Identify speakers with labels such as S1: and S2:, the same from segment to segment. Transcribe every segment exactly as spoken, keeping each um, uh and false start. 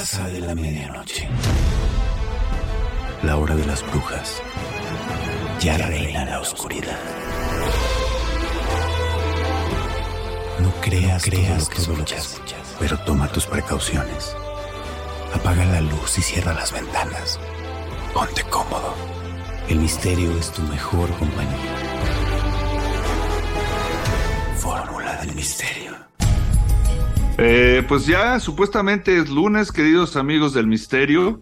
S1: pasa de la medianoche. La hora de las brujas. Ya reina la oscuridad. No creas, no creas todo lo que escuchas, pero toma tus precauciones. Apaga la luz y cierra las ventanas. Ponte cómodo. El misterio es tu mejor compañía. Fórmula del misterio.
S2: Eh, pues ya supuestamente es lunes, queridos amigos del misterio.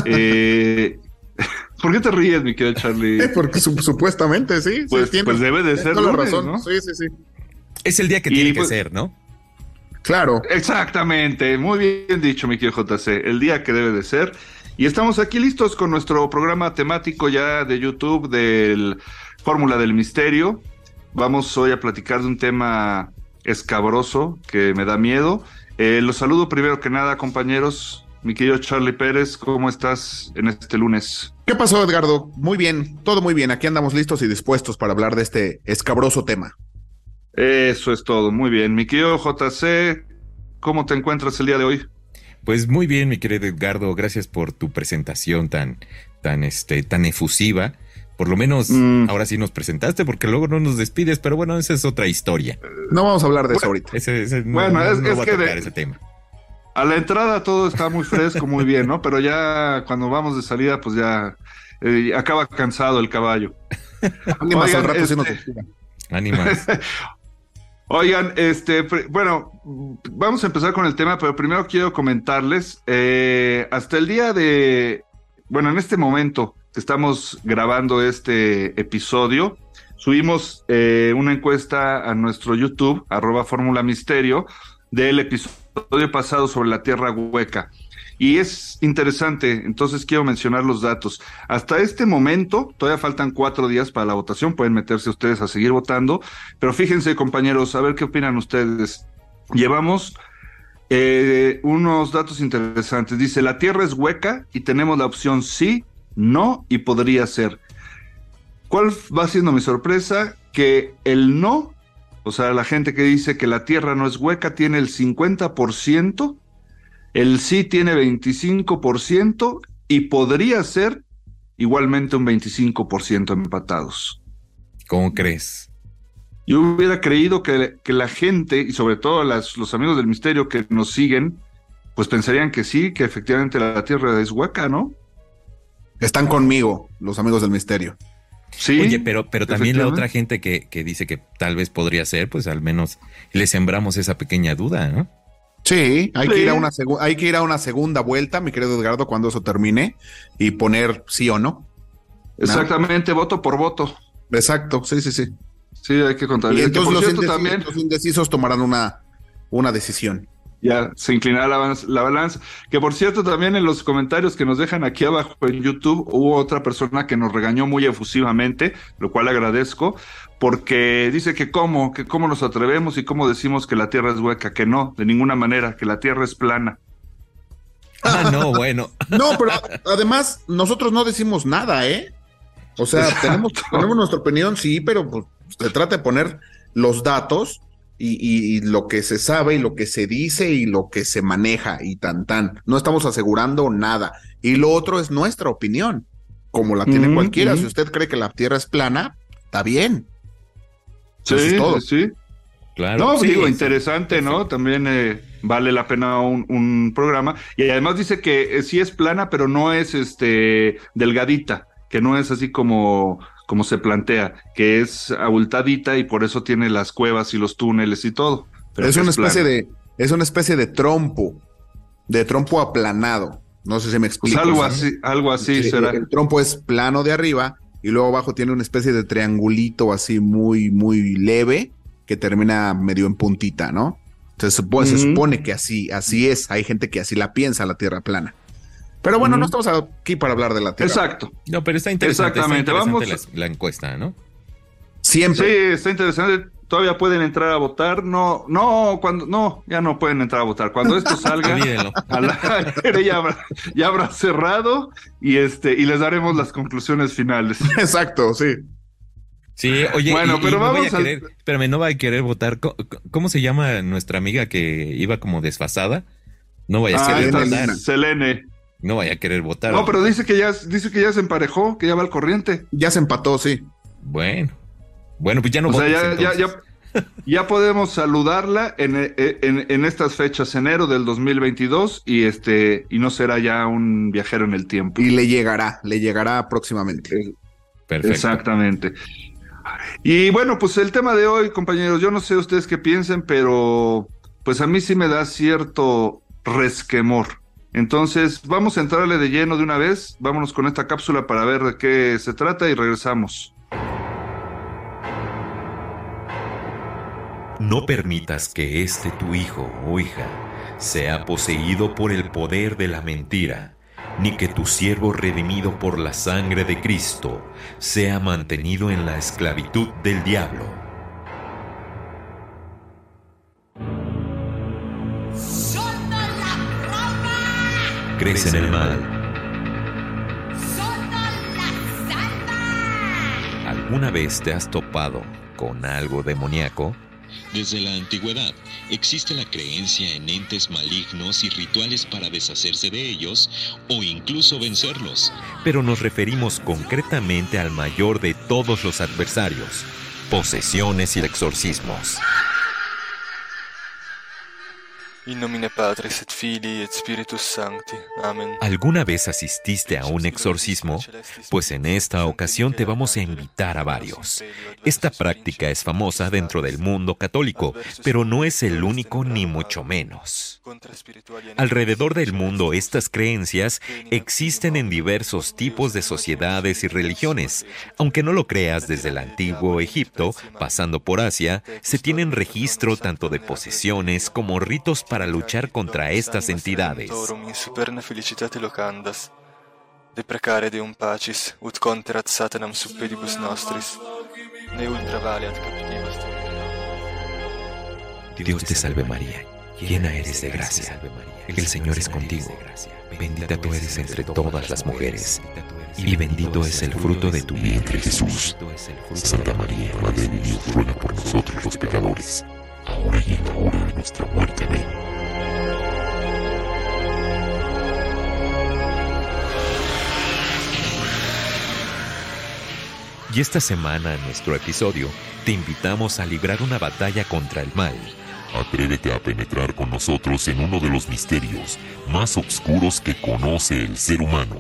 S2: Eh, ¿Por qué te ríes, mi querido Charlie?
S3: Eh, porque su- supuestamente sí.
S2: Pues,
S3: sí, tienes,
S2: pues debe de
S3: tienes
S2: ser
S3: toda la
S2: lunes,
S3: razón.
S2: ¿no?
S3: Sí, sí, sí.
S4: Es el día que
S2: Y
S4: tiene
S2: pues-
S4: que ser, ¿no?
S3: Claro.
S2: Exactamente, muy bien dicho, mi querido J C, el día que debe de ser. Y estamos aquí listos con nuestro programa temático ya de YouTube del Fórmula del Misterio. Vamos hoy a platicar de un tema escabroso que me da miedo. Eh, los saludo primero que nada, compañeros. Mi querido Charlie Pérez, ¿cómo estás en este lunes?
S3: ¿Qué pasó, Edgardo? Muy bien, todo muy bien. Aquí andamos listos y dispuestos para hablar de este escabroso tema.
S2: Eso es todo, muy bien. Mi querido J C, ¿cómo te encuentras el día de hoy?
S4: Pues muy bien, mi querido Edgardo, gracias por tu presentación tan, tan, este, tan efusiva. Por lo menos
S2: Mm.
S4: ahora sí nos presentaste, porque luego no nos despides, pero bueno, esa es otra historia.
S3: No vamos a hablar de eso
S2: Bueno,
S3: ahorita.
S4: Ese, ese no-
S2: Bueno,
S4: no,
S2: es-
S4: no
S2: es
S4: va
S2: que
S4: a
S2: de-
S4: tocar ese tema.
S2: A la entrada todo está muy fresco, muy bien, ¿no? Pero ya cuando vamos de salida, pues ya eh, acaba cansado el caballo.
S3: Ánimas
S2: Oigan,
S3: al rato sí
S2: este-
S3: nos descuida.
S4: Ánimas.
S2: Oigan, este, pr- bueno, vamos a empezar con el tema, pero primero quiero comentarles, eh, hasta el día de, bueno, en este momento que estamos grabando este episodio, subimos eh, una encuesta a nuestro YouTube, arroba Fórmula Misterio, del episodio pasado sobre la Tierra Hueca. Y es interesante, entonces quiero mencionar los datos. Hasta este momento, todavía faltan cuatro días para la votación, pueden meterse ustedes a seguir votando, pero fíjense, compañeros, a ver qué opinan ustedes. Llevamos eh, unos datos interesantes. Dice, la Tierra es hueca y tenemos la opción sí, no y podría ser. ¿Cuál va siendo mi sorpresa? Que el no, o sea, la gente que dice que la Tierra no es hueca tiene el cincuenta por ciento, el sí tiene veinticinco por ciento y podría ser igualmente un veinticinco por ciento empatados.
S4: ¿Cómo crees?
S2: Yo hubiera creído que, que la gente, y sobre todo las, los amigos del misterio que nos siguen, pues pensarían que sí, que efectivamente la Tierra es hueca, ¿no?
S3: Están conmigo, los amigos del misterio.
S2: Sí.
S4: Oye, pero, pero también la
S2: efectivamente.
S4: otra gente que, que dice que tal vez podría ser, pues al menos le sembramos esa pequeña duda, ¿no?
S3: Sí, hay,
S2: Sí.
S3: Que ir a una segu- hay que ir a una segunda vuelta, mi querido Edgardo, cuando eso termine y poner sí o no.
S2: Exactamente, voto por voto.
S3: Exacto, sí, sí, sí.
S2: Sí, hay que
S3: Y
S2: contabilizar. Que
S3: entonces
S2: por
S3: los,
S2: cierto
S3: indecisos,
S2: también,
S3: los indecisos tomarán una, una decisión.
S2: ya se inclinará la, balanza- la balanza. Que por cierto, también en los comentarios que nos dejan aquí abajo en YouTube, hubo otra persona que nos regañó muy efusivamente, lo cual agradezco, porque dice que cómo, que cómo nos atrevemos y cómo decimos que la Tierra es hueca, que no, de ninguna manera, que la Tierra es plana.
S4: Ah, no, bueno.
S3: No, pero además nosotros no decimos nada, ¿eh? O sea, tenemos, tenemos nuestra opinión, sí, pero pues, se trata de poner los datos y, y- y lo que se sabe y lo que se dice y lo que se maneja y tan tan. No estamos asegurando nada. Y lo otro es nuestra opinión, como la tiene
S2: Ujú,
S3: cualquiera.
S2: ujú.
S3: Si usted cree que la Tierra es plana, está bien.
S2: Sí,
S3: Eso es todo.
S2: sí.
S4: Claro.
S2: No,
S4: sí,
S2: digo,
S4: sí.
S2: interesante, ¿no? También eh, vale la pena un, un programa. Y además dice que eh, sí es plana, pero no es este delgadita, que no es así como, como se plantea, que es abultadita y por eso tiene las cuevas y los túneles y todo. Pero
S3: es
S2: que
S3: una especie
S2: plana.
S3: de, es una especie de trompo, de trompo aplanado. No sé si me
S2: Pues
S3: explico.
S2: algo
S3: ¿no?
S2: así, algo así
S3: Sí,
S2: será.
S3: El trompo es plano de arriba y luego abajo tiene una especie de triangulito así muy, muy leve que termina medio en puntita, ¿no? Entonces supone, se
S2: Ujú.
S3: supone que así, así es. Hay gente que así la piensa, la Tierra plana. Pero bueno,
S2: Ujú.
S3: no estamos aquí para hablar de la Tierra.
S2: Exacto.
S4: No, pero está interesante, está
S2: Exactamente,
S4: interesante
S2: vamos-
S4: la, la encuesta, ¿no?
S2: Sí,
S3: Siempre.
S2: está interesante. Todavía pueden entrar a votar. No, no, cuando, no, ya no pueden entrar a votar. Cuando esto salga,
S4: Olvídenlo.
S2: al aire ya habrá, ya habrá cerrado y este, y les daremos las conclusiones finales.
S3: Exacto, sí.
S4: Sí, oye,
S2: Bueno,
S4: y- y
S2: pero
S4: no voy
S2: vamos
S4: a
S2: al-
S4: querer, espérame, no va a querer votar. ¿Cómo, cómo se llama nuestra amiga que iba como desfasada? No vaya a
S2: Ah,
S4: querer
S2: está
S4: votar.
S2: Selene.
S4: No vaya a querer votar.
S2: No, pero dice que ya, dice que ya se emparejó, que ya va al corriente.
S3: Ya se empató, sí.
S4: Bueno. Bueno, pues ya no
S2: O sea,
S4: votes,
S2: ya, ya,
S4: entonces.
S2: ya, ya podemos saludarla en, en, en estas fechas, enero del dos mil veintidós, y este, y no será ya un viajero en el tiempo.
S3: Y le llegará, le llegará próximamente.
S4: Perfecto.
S2: Exactamente. Y bueno, pues el tema de hoy, compañeros, yo no sé ustedes qué piensen, pero pues a mí sí me da cierto resquemor. Entonces, vamos a entrarle de lleno de una vez, vámonos con esta cápsula para ver de qué se trata y regresamos.
S4: No permitas que este tu hijo o hija sea poseído por el poder de la mentira, ni que tu siervo redimido por la sangre de Cristo sea mantenido en la esclavitud del diablo. Crece en el mal. ¿Alguna vez te has topado con algo demoníaco?
S5: Desde la antigüedad existe la creencia en entes malignos y rituales para deshacerse de ellos o incluso vencerlos.
S4: Pero nos referimos concretamente al mayor de todos los adversarios: posesiones y exorcismos.
S6: In nomine Patris et Filii et Spiritus Sancti. Amén.
S4: ¿Alguna vez asististe a un exorcismo? Pues en esta ocasión te vamos a invitar a varios. Esta práctica es famosa dentro del mundo católico, pero no es el único ni mucho menos. Alrededor del mundo, estas creencias existen en diversos tipos de sociedades y religiones. Aunque no lo creas, desde el antiguo Egipto, pasando por Asia, se tienen registro tanto de posesiones como ritos para para luchar contra estas entidades.
S6: Deprecare Deum pacis, ut conterat Satanam sub pedibus nostris. Ne ultra valeat captivas.
S4: Dios te salve María, llena eres de gracia. El Señor es contigo. Bendita tú eres entre todas las mujeres, y bendito es el fruto de tu vientre, Jesús.
S7: Santa María, Madre de Dios, ruega por nosotros los pecadores, ahora y en la hora de nuestra muerte. Amén.
S4: Y esta semana, en nuestro episodio, te invitamos a librar una batalla contra el mal.
S7: Atrévete a penetrar con nosotros en uno de los misterios más oscuros que conoce el ser humano.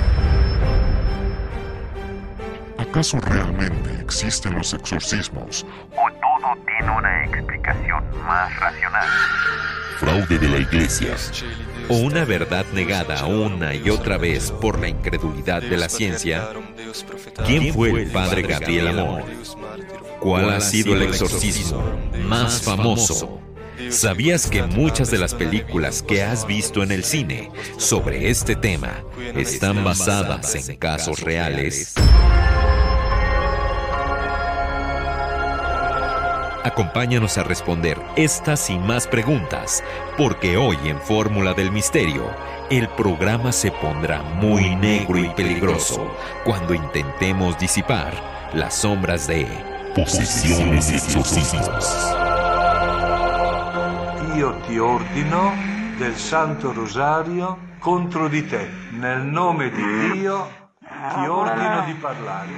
S7: ¿Acaso realmente existen los exorcismos?
S8: ¿O todo tiene una explicación más racional?
S7: Fraude de la Iglesia.
S4: ¿O una verdad negada una y otra vez por la incredulidad de la ciencia? ¿Quién fue el padre Gabriel Amor? ¿Cuál ha sido el exorcismo más famoso? ¿Sabías que muchas de las películas que has visto en el cine sobre este tema están basadas en casos reales? Acompáñanos a responder estas y más preguntas, porque hoy en Fórmula del Misterio, el programa se pondrá muy negro y peligroso cuando intentemos disipar las sombras de
S7: posesiones y exorcismos.
S9: Io ti ordino del Santo Rosario contro di te. Nel nome di Dio ti ordino di parlare.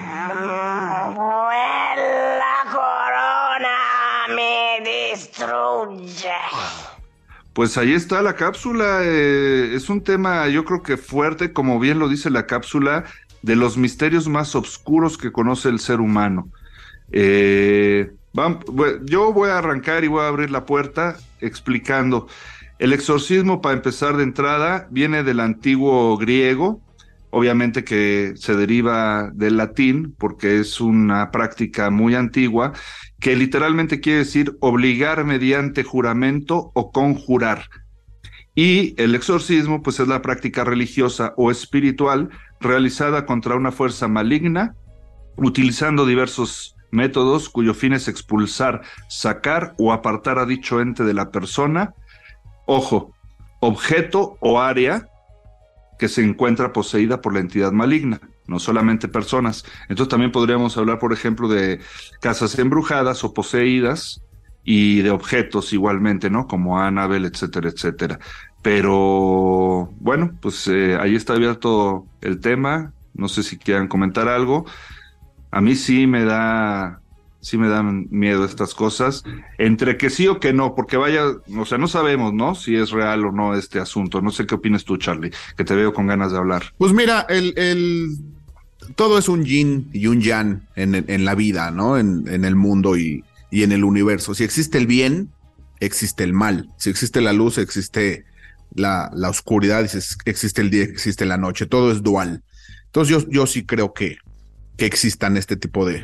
S10: Quella corona mi distrugge.
S2: Pues ahí está la cápsula. Eh, es un tema, yo creo que fuerte, como bien lo dice la cápsula, de los misterios más oscuros que conoce el ser humano. Eh, vamos, yo voy a arrancar y voy a abrir la puerta explicando. El exorcismo, para empezar de entrada, viene del antiguo griego, obviamente que se deriva del latín, porque es una práctica muy antigua, que literalmente quiere decir obligar mediante juramento o conjurar. Y el exorcismo, pues es la práctica religiosa o espiritual realizada contra una fuerza maligna, utilizando diversos métodos cuyo fin es expulsar, sacar o apartar a dicho ente de la persona, ojo, objeto o área que se encuentra poseída por la entidad maligna, no solamente personas. Entonces también podríamos hablar, por ejemplo, de casas embrujadas o poseídas, y de objetos igualmente, ¿no? Como Annabelle, etcétera, etcétera. Pero bueno, pues eh, ahí está abierto el tema. No sé si quieran comentar algo. A mí sí me da, sí me dan miedo estas cosas. Entre que sí o que no, porque vaya, o sea, no sabemos, ¿no? Si es real o no este asunto. No sé qué opinas tú, Charlie, que te veo con ganas de hablar.
S3: Pues mira, el, el todo es un yin y un yang en, en la vida, ¿no? En, en el mundo y, y en el universo. Si existe el bien, existe el mal. Si existe la luz, existe la, la oscuridad. Si existe el día, existe la noche. Todo es dual. Entonces yo, yo sí creo que, que existan este tipo de,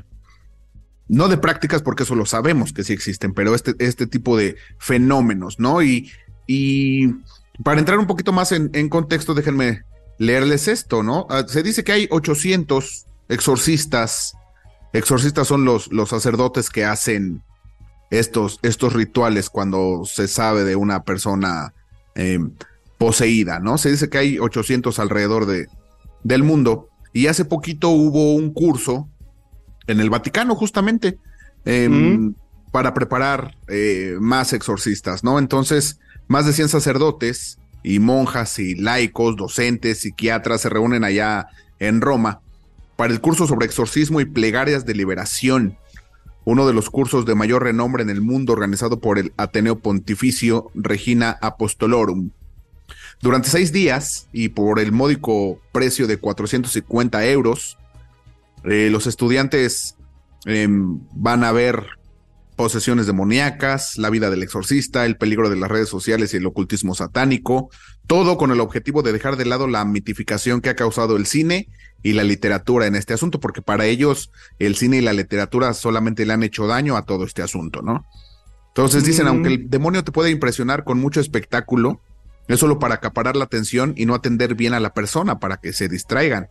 S3: no de prácticas, porque eso lo sabemos que sí existen, pero este, este tipo de fenómenos, ¿no? Y, y para entrar un poquito más en, en contexto, déjenme leerles esto, ¿no? Uh, se dice que hay ochocientos exorcistas. Exorcistas son los, los sacerdotes que hacen estos, estos rituales cuando se sabe de una persona eh, poseída, ¿no? Se dice que hay ochocientos alrededor de, del mundo. Y hace poquito hubo un curso en el Vaticano, justamente, eh, mm. para preparar eh, más exorcistas, ¿no? Entonces, más de cien sacerdotes y monjas y laicos, docentes, psiquiatras se reúnen allá en Roma para el curso sobre exorcismo y plegarias de liberación, uno de los cursos de mayor renombre en el mundo, organizado por el Ateneo Pontificio Regina Apostolorum. Durante seis días y por el módico precio de cuatrocientos cincuenta euros, eh, los estudiantes eh, van a ver posesiones demoníacas, la vida del exorcista, el peligro de las redes sociales y el ocultismo satánico, todo con el objetivo de dejar de lado la mitificación que ha causado el cine y la literatura en este asunto, porque para ellos el cine y la literatura solamente le han hecho daño a todo este asunto, ¿no? Entonces dicen, mm. aunque el demonio te puede impresionar con mucho espectáculo, es solo para acaparar la atención y no atender bien a la persona para que se distraigan.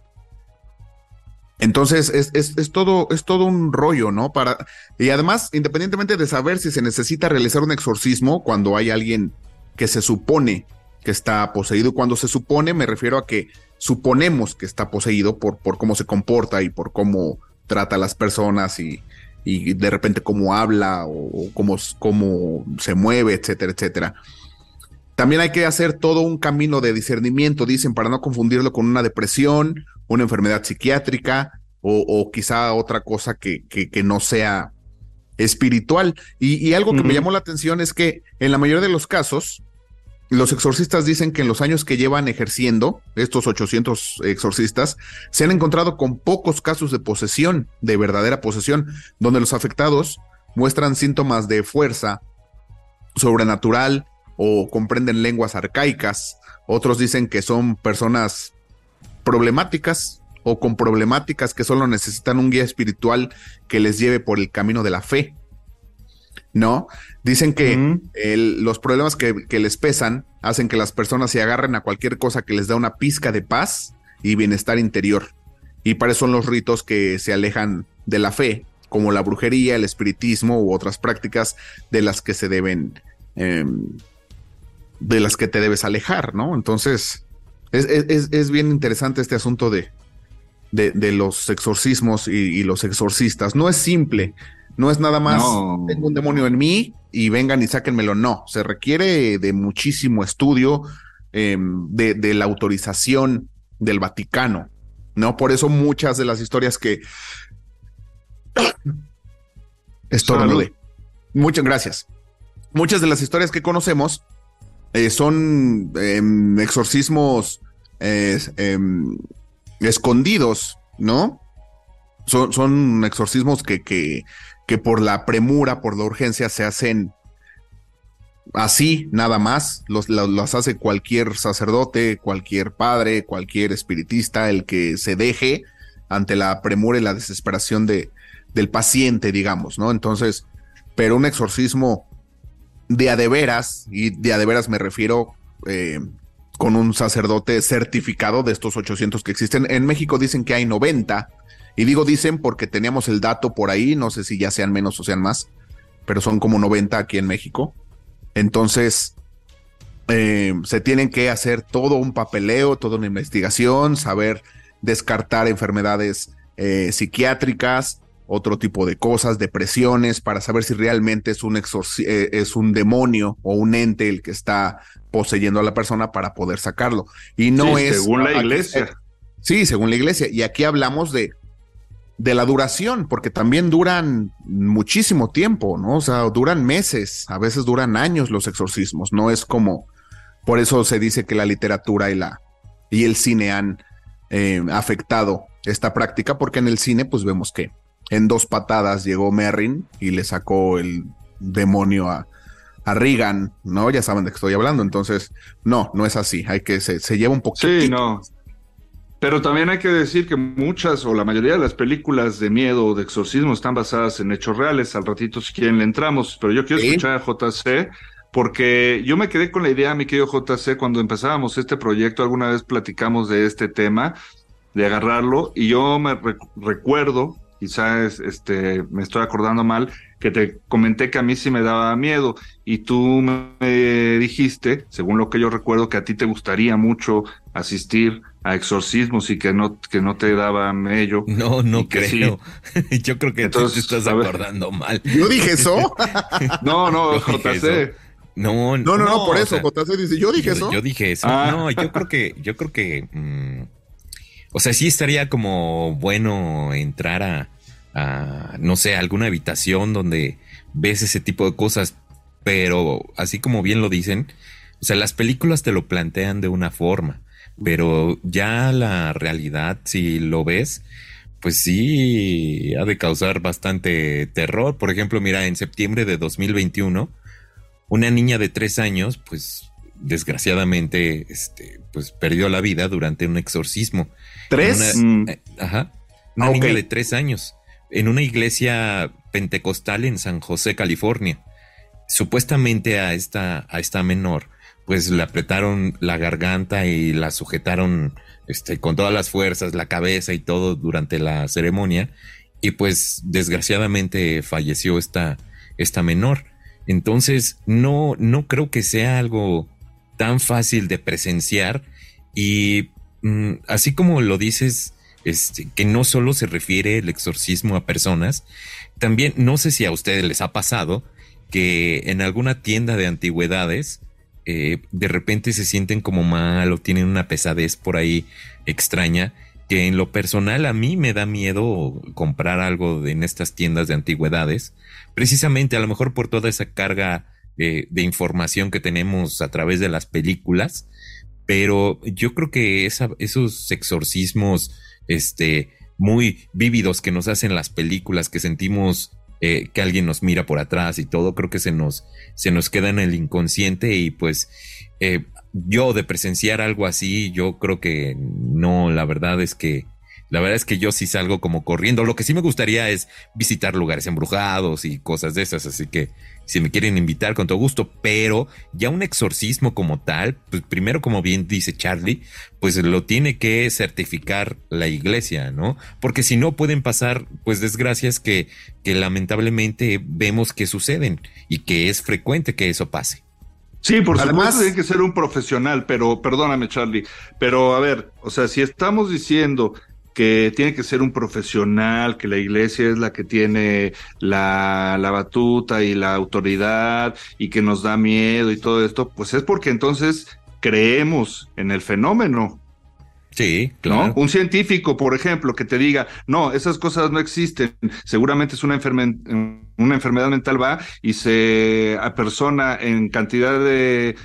S3: Entonces es, es, es, todo, es todo un rollo, ¿no? Para, y además, independientemente de saber si se necesita realizar un exorcismo cuando hay alguien que se supone que está poseído, cuando se supone me refiero a que suponemos que está poseído por, por cómo se comporta y por cómo trata a las personas y, y de repente cómo habla o, o cómo, cómo se mueve, etcétera, etcétera. También hay que hacer todo un camino de discernimiento, dicen, para no confundirlo con una depresión, una enfermedad psiquiátrica o, o quizá otra cosa que, que, que no sea espiritual. Y, y algo que uh-huh. me llamó la atención es que en la mayoría de los casos, los exorcistas dicen que en los años que llevan ejerciendo, estos ochocientos exorcistas, se han encontrado con pocos casos de posesión, de verdadera posesión, donde los afectados muestran síntomas de fuerza sobrenatural o comprenden lenguas arcaicas. Otros dicen que son personas problemáticas o con problemáticas que solo necesitan un guía espiritual que les lleve por el camino de la fe, ¿no? Dicen que uh-huh. el, los problemas que, que les pesan hacen que las personas se agarren a cualquier cosa que les da una pizca de paz y bienestar interior. Y para eso son los ritos que se alejan de la fe, como la brujería, el espiritismo u otras prácticas de las que se deben... Eh, de las que te debes alejar, ¿no? Entonces, es, es, es bien interesante este asunto de, de, de los exorcismos y, y los exorcistas. No es simple, no es nada más, no. tengo un demonio en mí y vengan y sáquenmelo, no. Se requiere de muchísimo estudio, eh, de, de la autorización del Vaticano, ¿no? Por eso muchas de las historias que... Estornudé. Muchas gracias. Muchas de las historias que conocemos Eh, son eh, exorcismos eh, eh, escondidos, ¿no? Son, son exorcismos que, que, que por la premura, por la urgencia se hacen así, nada más. Los, los, los hace cualquier sacerdote, cualquier padre, cualquier espiritista, el que se deje ante la premura y la desesperación de, del paciente, digamos, ¿no? Entonces, pero un exorcismo de a de veras, y de a de veras me refiero eh, con un sacerdote certificado de estos ochocientos que existen. En México dicen que hay noventa, y digo dicen porque teníamos el dato por ahí, no sé si ya sean menos o sean más, pero son como noventa aquí en México. Entonces, eh, se tienen que hacer todo un papeleo, toda una investigación, saber descartar enfermedades eh, psiquiátricas, otro tipo de cosas, depresiones, para saber si realmente es un, exorci- eh, es un demonio o un ente el que está poseyendo a la persona para poder sacarlo. Y no
S2: sí,
S3: es...
S2: según la
S3: aquí,
S2: iglesia.
S3: eh, sí, según la iglesia. Y aquí hablamos de, de la duración, porque también duran muchísimo tiempo, ¿no? O sea, duran meses, a veces duran años los exorcismos. No es como... Por eso se dice que la literatura y, la, y el cine han eh, afectado esta práctica, porque en el cine pues vemos que en dos patadas llegó Merrin y le sacó el demonio a, a Regan, ¿no? Ya saben de qué estoy hablando. Entonces, no, no es así. Hay que, se, se lleva un poquito.
S2: Sí, no. Pero también hay que decir que muchas o la mayoría de las películas de miedo o de exorcismo están basadas en hechos reales. Al ratito, si quieren, le entramos. Pero yo quiero
S3: ¿Sí?
S2: escuchar a J C, porque yo me quedé con la idea, mi querido J C, cuando empezábamos este proyecto, alguna vez platicamos de este tema, de agarrarlo, y yo me rec- recuerdo, quizás este, me estoy acordando mal, que te comenté que a mí sí me daba miedo, y tú me dijiste, según lo que yo recuerdo, que a ti te gustaría mucho asistir a exorcismos y que no, que no te daba mello.
S4: No, no
S2: y que
S4: creo.
S2: Sí.
S4: Yo creo que
S2: Entonces,
S4: tú te estás
S2: a ver.
S4: acordando mal.
S3: ¿Yo dije eso?
S2: No, no,
S4: Yo dije
S2: J C.
S4: eso. No,
S3: No, no, no, por
S4: o
S3: eso,
S4: sea,
S3: J C dice, ¿yo dije
S4: yo,
S3: eso?
S4: yo dije eso.
S2: Ah.
S4: No, yo creo que, yo creo que, mm, o sea, sí estaría como bueno entrar a, a, no sé, alguna habitación donde ves ese tipo de cosas, pero así como bien lo dicen, o sea, las películas te lo plantean de una forma, pero ya la realidad, si lo ves, pues sí ha de causar bastante terror. Por ejemplo, mira, en septiembre de dos mil veintiuno, una niña de tres años, pues desgraciadamente, este, pues perdió la vida durante un exorcismo.
S3: ¿Tres?
S4: En una,
S2: Mm.
S4: eh, ajá. Una
S3: Ah,
S4: niña
S3: ok.
S4: de tres años. En una iglesia pentecostal en San José, California. Supuestamente a esta, a esta menor, pues le apretaron la garganta y la sujetaron, este, con todas las fuerzas, la cabeza y todo durante la ceremonia. Y pues desgraciadamente falleció esta, esta menor. Entonces, no, no creo que sea algo tan fácil de presenciar. Y mm, así como lo dices, este, que no solo se refiere el exorcismo a personas, también no sé si a ustedes les ha pasado que en alguna tienda de antigüedades eh, de repente se sienten como mal o tienen una pesadez por ahí extraña, que en lo personal a mí me da miedo comprar algo de- en estas tiendas de antigüedades, precisamente a lo mejor por toda esa carga eh, de información que tenemos a través de las películas, pero yo creo que esa, esos exorcismos este, muy vívidos que nos hacen las películas, que sentimos eh, que alguien nos mira por atrás y todo, creo que se nos, se nos queda en el inconsciente y pues eh, yo de presenciar algo así, yo creo que no, la verdad es que la verdad es que yo sí salgo como corriendo. Lo que sí me gustaría es visitar lugares embrujados y cosas de esas, así que si me quieren invitar con todo gusto, pero ya un exorcismo como tal, pues primero, como bien dice Charlie, pues lo tiene que certificar la iglesia, ¿no? Porque si no pueden pasar pues desgracias que, que lamentablemente vemos que suceden y que es frecuente que eso pase.
S2: Sí, por
S3: Además-
S2: supuesto tiene que ser un profesional, pero perdóname, Charlie, pero a ver, o sea, si estamos diciendo que tiene que ser un profesional, que la iglesia es la que tiene la, la batuta y la autoridad y que nos da miedo y todo esto, pues es porque entonces creemos en el fenómeno.
S4: Sí, claro.
S2: ¿No? Un científico, por ejemplo, que te diga, no, esas cosas no existen, seguramente es una, enferme- una enfermedad mental, va y se apersona en cantidad de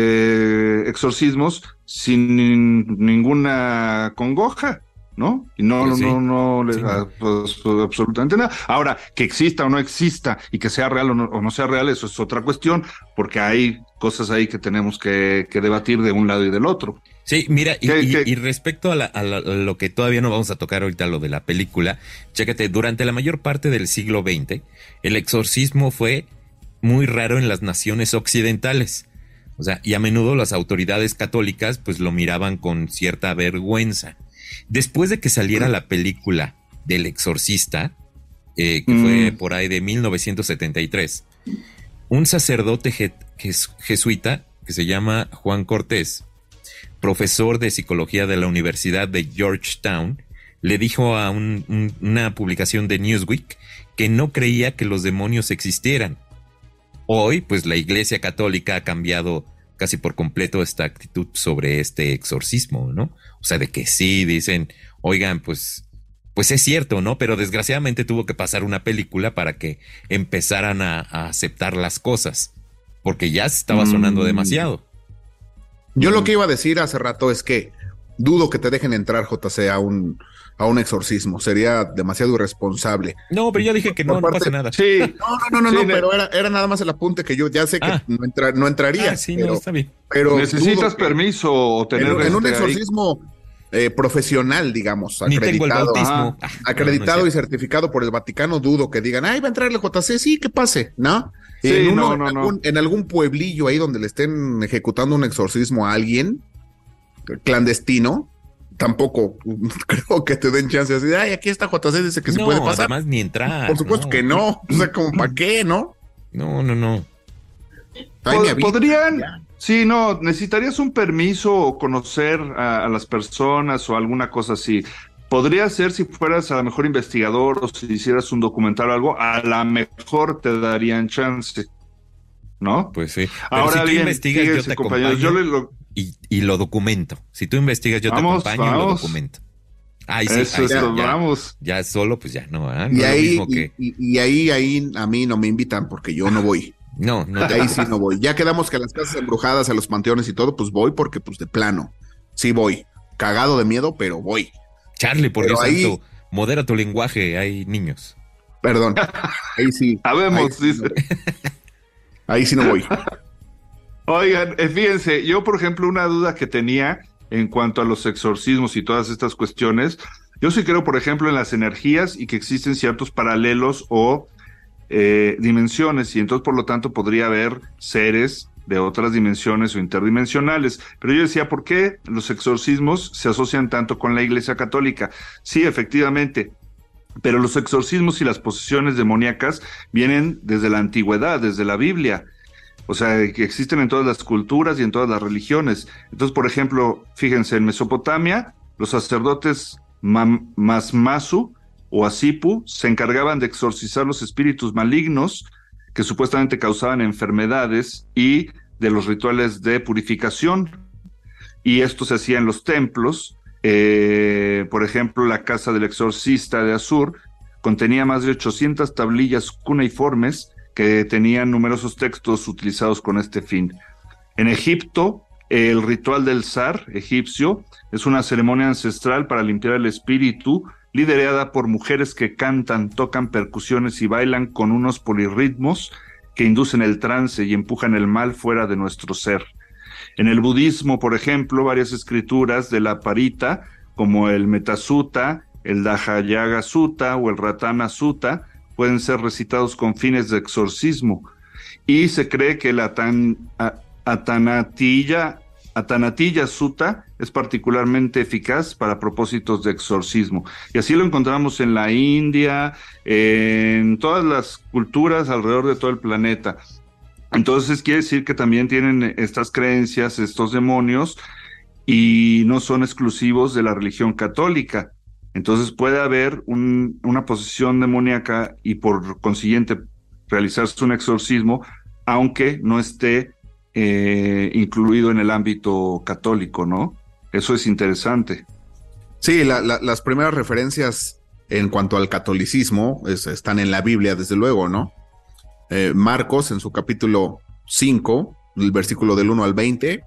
S2: eh, exorcismos sin nin- ninguna congoja, ¿no? Y no,
S4: Pues sí.
S2: no, no, le
S4: Sí.
S2: da pues, pues, absolutamente nada. Ahora, que exista o no exista y que sea real o no, o no sea real, eso es otra cuestión, porque hay cosas ahí que tenemos que, que debatir de un lado y del otro.
S4: Sí, mira, y,
S2: ¿Qué-
S4: y-
S2: qué?
S4: y respecto a, la- a la- a lo que todavía no vamos a tocar ahorita, lo de la película, chécate, durante la mayor parte del siglo veinte, el exorcismo fue muy raro en las naciones occidentales. O sea, y a menudo las autoridades católicas pues lo miraban con cierta vergüenza. Después de que saliera la película del Exorcista, eh, que
S2: Mm.
S4: fue por ahí de mil novecientos setenta y tres, un sacerdote je- jes- jesuita que se llama Juan Cortés, profesor de psicología de la Universidad de Georgetown, le dijo a un, un, una publicación de Newsweek que no creía que los demonios existieran. Hoy, pues la Iglesia Católica ha cambiado casi por completo esta actitud sobre este exorcismo, ¿no? O sea, de que sí, dicen, oigan, pues, pues es cierto, ¿no? Pero desgraciadamente tuvo que pasar una película para que empezaran a, a aceptar las cosas, porque ya se estaba sonando mm. demasiado.
S3: Yo lo que iba a decir hace rato es que dudo que te dejen entrar, J C, a un, a un exorcismo. Sería demasiado irresponsable.
S4: No, pero yo dije que no, parte, no pasa nada.
S3: Sí. No, no, no, no, sí, no pero era, era nada más el apunte que yo ya sé que ah. no, entra, no entraría.
S4: Ah, sí,
S3: pero,
S4: no, está bien.
S3: Pero
S2: ¿necesitas permiso o tener
S3: en, en un exorcismo eh, profesional, digamos,
S4: Ni
S3: acreditado,
S4: tengo el bautismo.
S3: ah, acreditado no, no y certificado por el Vaticano, dudo que digan, ay, va a entrar el J C, sí, que pase, ¿no?
S2: Sí,
S3: en, uno,
S2: no, no,
S3: en, algún,
S2: no.
S3: en algún pueblillo ahí donde le estén ejecutando un exorcismo a alguien clandestino, tampoco creo que te den chance así, ay, aquí está J C, dice que
S4: no,
S3: se puede pasar.
S4: Además ni entrar.
S3: Por supuesto
S4: no.
S3: que no, o sea, como para qué, ¿no?
S4: No, no, no.
S2: Pod- podrían, ya. Sí, no, necesitarías un permiso o conocer a, a las personas o alguna cosa así. Podría ser si fueras a lo mejor investigador o si hicieras un documental o algo, a lo mejor te darían chance, ¿no?
S4: Pues sí. Pero
S2: ahora
S4: si tú
S2: bien,
S4: investigas, yo te acompaño
S2: yo le lo...
S4: y, y lo documento. Si tú investigas, yo
S2: vamos,
S4: te acompaño
S2: vamos.
S4: y lo documento. Ay, sí,
S2: Eso
S4: ay,
S2: es
S4: sí,
S2: lo,
S4: ya,
S2: vamos.
S4: Ya solo, pues ya no, ¿eh?
S3: Y,
S4: no
S3: ahí,
S4: es lo mismo que...
S3: y, y, y ahí, ahí a mí no me invitan porque yo no voy.
S4: No, no te
S3: ahí sí no voy. Ya quedamos que a las casas embrujadas, a los panteones y todo, pues voy porque pues de plano. Sí voy. Cagado de miedo, pero voy.
S4: Charlie, por Dios
S3: ahí...
S4: santo, modera tu lenguaje, hay niños.
S3: Perdón. Ahí sí.
S2: Sabemos,
S3: ahí,
S2: dice.
S3: Ahí sí no voy.
S2: Oigan, eh, fíjense, yo por ejemplo una duda que tenía en cuanto a los exorcismos y todas estas cuestiones, yo sí creo por ejemplo en las energías y que existen ciertos paralelos o eh, dimensiones y entonces por lo tanto podría haber seres de otras dimensiones o interdimensionales, pero yo decía, ¿por qué los exorcismos se asocian tanto con la Iglesia Católica? Sí, efectivamente, pero los exorcismos y las posesiones demoníacas vienen desde la antigüedad, desde la Biblia. O sea, que existen en todas las culturas y en todas las religiones. Entonces, por ejemplo, fíjense, en Mesopotamia, los sacerdotes Mam- Masmasu o Asipu se encargaban de exorcizar los espíritus malignos que supuestamente causaban enfermedades y de los rituales de purificación. Y esto se hacía en los templos. Eh, por ejemplo, la casa del exorcista de Assur contenía más de ochocientas tablillas cuneiformes que tenían numerosos textos utilizados con este fin. En Egipto, el ritual del zar egipcio es una ceremonia ancestral para limpiar el espíritu, liderada por mujeres que cantan, tocan percusiones y bailan con unos polirritmos que inducen el trance y empujan el mal fuera de nuestro ser. En el budismo, por ejemplo, varias escrituras de la Parita, como el Metasutta, el Dháyaka Sutta o el Ratana Sutta, pueden ser recitados con fines de exorcismo. Y se cree que la Atan, a, Atanatilla, Atanatilla Sutta es particularmente eficaz para propósitos de exorcismo. Y así lo encontramos en la India, en todas las culturas alrededor de todo el planeta. Entonces quiere decir que también tienen estas creencias, estos demonios, y no son exclusivos de la religión católica. Entonces puede haber un, una posesión demoníaca y por consiguiente realizarse un exorcismo, aunque no esté eh, incluido en el ámbito católico, ¿no? Eso es interesante.
S3: Sí, la, la, las primeras referencias en cuanto al catolicismo es, están en la Biblia, desde luego, ¿no? Eh, Marcos, en su capítulo cinco, el versículo del uno al veinte,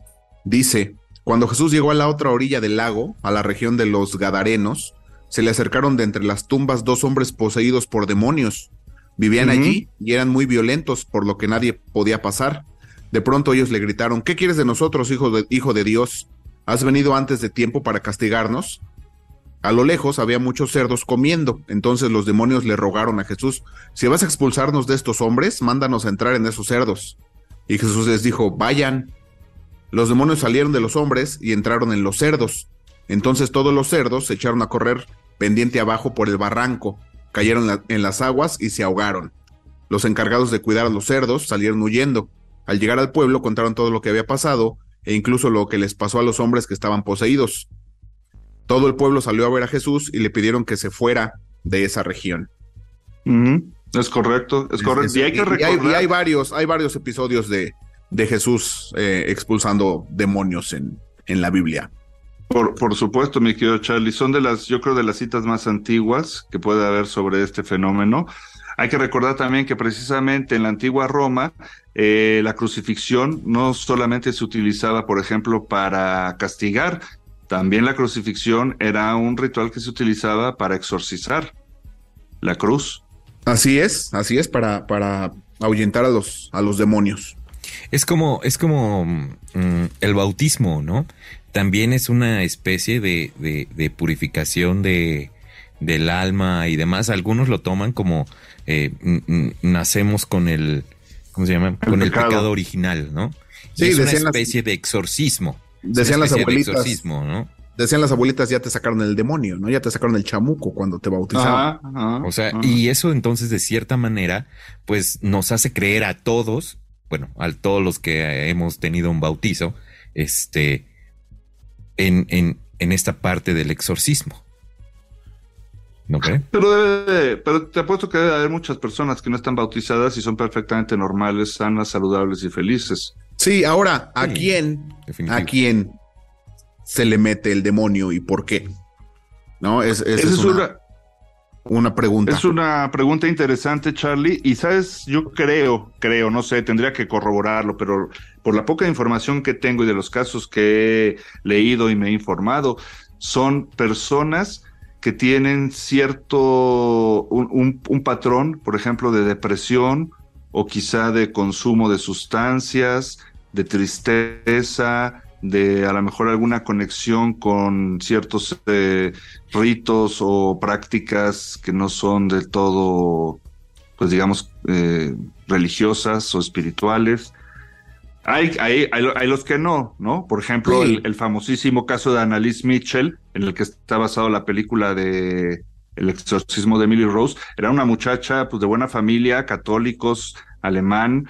S3: dice: cuando Jesús llegó a la otra orilla del lago, a la región de los Gadarenos, se le acercaron de entre las tumbas dos hombres poseídos por demonios. Vivían uh-huh. allí y eran muy violentos, por lo que nadie podía pasar. De pronto ellos le gritaron: ¿qué quieres de nosotros, hijo de, hijo de Dios? ¿Has venido antes de tiempo para castigarnos? A lo lejos había muchos cerdos comiendo. Entonces los demonios le rogaron a Jesús: si vas a expulsarnos de estos hombres, mándanos a entrar en esos cerdos. Y Jesús les dijo: vayan. Los demonios salieron de los hombres y entraron en los cerdos. Entonces todos los cerdos se echaron a correr pendiente abajo por el barranco, cayeron la, en las aguas y se ahogaron. Los encargados de cuidar a los cerdos salieron huyendo. Al llegar al pueblo contaron todo lo que había pasado e incluso lo que les pasó a los hombres que estaban poseídos. todo el pueblo salió a ver a Jesús y le pidieron que se fuera de esa región.
S2: Uh-huh. Es correcto, es, es correcto.
S3: Es,
S2: y hay que recordar...
S3: y hay, y hay varios, hay varios episodios de, de Jesús eh, expulsando demonios en, en la Biblia.
S2: Por, por supuesto, mi querido Charlie, son de las, yo creo, de las citas más antiguas que puede haber sobre este fenómeno. Hay que recordar también que precisamente en la antigua Roma, eh, la crucifixión no solamente se utilizaba, por ejemplo, para castigar, también la crucifixión era un ritual que se utilizaba para exorcizar la cruz.
S3: Así es, así es, para, para ahuyentar a los, a los demonios.
S4: Es como, es como mm, el bautismo, ¿no? También es una especie de, de, de purificación de, del alma y demás. Algunos lo toman como eh, n- nacemos con el, ¿cómo se llama?
S2: El
S4: con
S2: pecado.
S4: el pecado original, ¿no?
S3: Sí,
S4: es una
S3: decían las-
S4: especie de exorcismo.
S3: Decían
S4: una
S3: las
S4: especie de
S3: abuelitas,
S4: exorcismo, ¿no?
S3: decían las abuelitas, ya te sacaron el demonio, ¿no? Ya te sacaron el chamuco cuando te bautizaban.
S2: Ajá, ajá,
S4: O sea,
S2: ajá.
S4: y eso entonces de cierta manera, pues nos hace creer a todos, bueno, a todos los que hemos tenido un bautizo, este, en, en, en esta parte del exorcismo. ¿No cree?
S2: Pero, debe de- pero te apuesto que debe haber muchas personas que no están bautizadas y son perfectamente normales, sanas, saludables y felices.
S3: Sí, ahora, ¿a
S4: Sí,
S3: quién,
S4: definitivo.
S3: a quién se le mete el demonio y por qué? ¿No? Es, esa
S2: Esa
S3: es,
S2: es
S3: una,
S2: una,
S3: una pregunta.
S2: es una pregunta interesante, Charlie, y sabes, yo creo, creo, no sé, tendría que corroborarlo, pero por la poca información que tengo y de los casos que he leído y me he informado, son personas que tienen cierto, un, un, un patrón, por ejemplo, de depresión o quizá de consumo de sustancias, de tristeza, de a lo mejor alguna conexión con ciertos eh, ritos o prácticas que no son del todo, pues digamos, eh, religiosas o espirituales. Hay, hay, hay, hay los que no, ¿no? Por ejemplo,
S3: Sí.
S2: el, el famosísimo caso de Annalise Mitchell, en el que está basado la película de El exorcismo de Emily Rose. Era una muchacha, pues, de buena familia, católicos, alemán,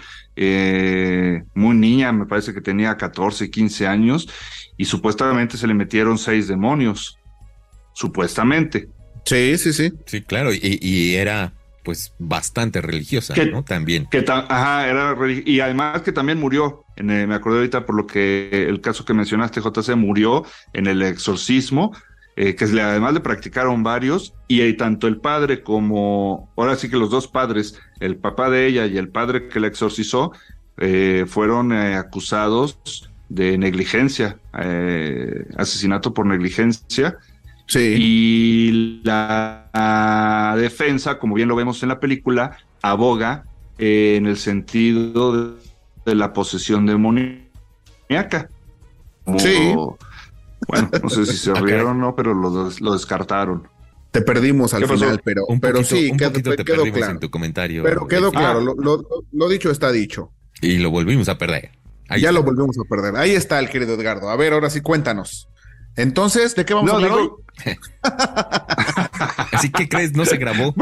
S2: eh, muy niña, me parece que tenía catorce, quince años, y supuestamente se le metieron seis demonios. Supuestamente.
S3: Sí, sí, sí.
S4: Sí, claro, y, y era pues bastante religiosa,
S2: ¿Qué?
S4: ¿no? También.
S2: Que ta- ajá, era religi- y además que también murió, en el- me acordé ahorita por lo que el caso que mencionaste, J C, murió en el exorcismo, eh, que le- además le practicaron varios, y eh, tanto el padre como, ahora sí que los dos padres, el papá de ella y el padre que la exorcizó, eh, fueron eh, acusados de negligencia, eh, asesinato por negligencia.
S3: Sí.
S2: Y la, la defensa, como bien lo vemos en la película, aboga eh, en el sentido de, de la posesión demoníaca. Como-
S3: Sí.
S2: Bueno, no sé si se
S4: Ah,
S2: rieron
S4: caray.
S2: o no, pero lo, des- lo descartaron.
S3: Te perdimos al
S2: ¿Qué pasó?
S3: final, pero,
S4: Un
S3: pero
S4: poquito,
S3: sí,
S4: un
S3: quedó,
S4: poquito te
S3: quedó
S4: perdimos
S3: claro.
S4: en tu comentario.
S3: Pero quedó
S4: Delfín.
S3: claro,
S2: Ah.
S3: lo, lo- lo dicho está dicho.
S4: Y lo volvimos a perder. Ahí
S3: ya
S4: está.
S3: lo volvemos a perder. Ahí está el querido Edgardo. A ver, ahora sí, cuéntanos. Entonces, ¿de qué vamos
S2: No,
S3: a hablar
S2: digo-
S3: hoy?
S4: Así que crees, no se grabó.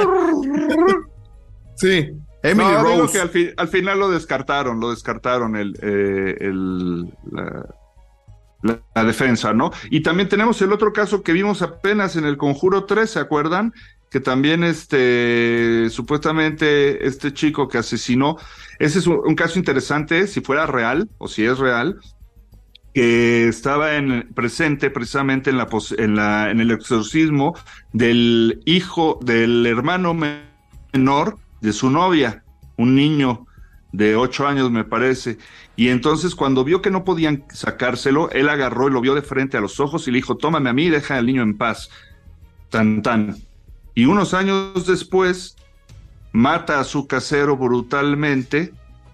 S3: Sí, Emily
S2: No, digo
S3: Rose.
S2: que al, fi- al final lo descartaron, lo descartaron el, eh, el- la, la- la defensa, ¿no? Y también tenemos el otro caso que vimos apenas en el Conjuro tres, ¿se acuerdan? Que también este, supuestamente este chico que asesinó, ese es un, un caso interesante, si fuera real, o si es real, que estaba en, presente precisamente en, la, pos- en, la, en el exorcismo del hijo, del hermano menor de su novia, un niño de ocho años me parece, y entonces cuando vio que no podían sacárselo, él agarró y lo vio de frente a los ojos y le dijo, tómame a mí y deja al niño en paz, tan tan, y unos años después mata a su casero brutalmente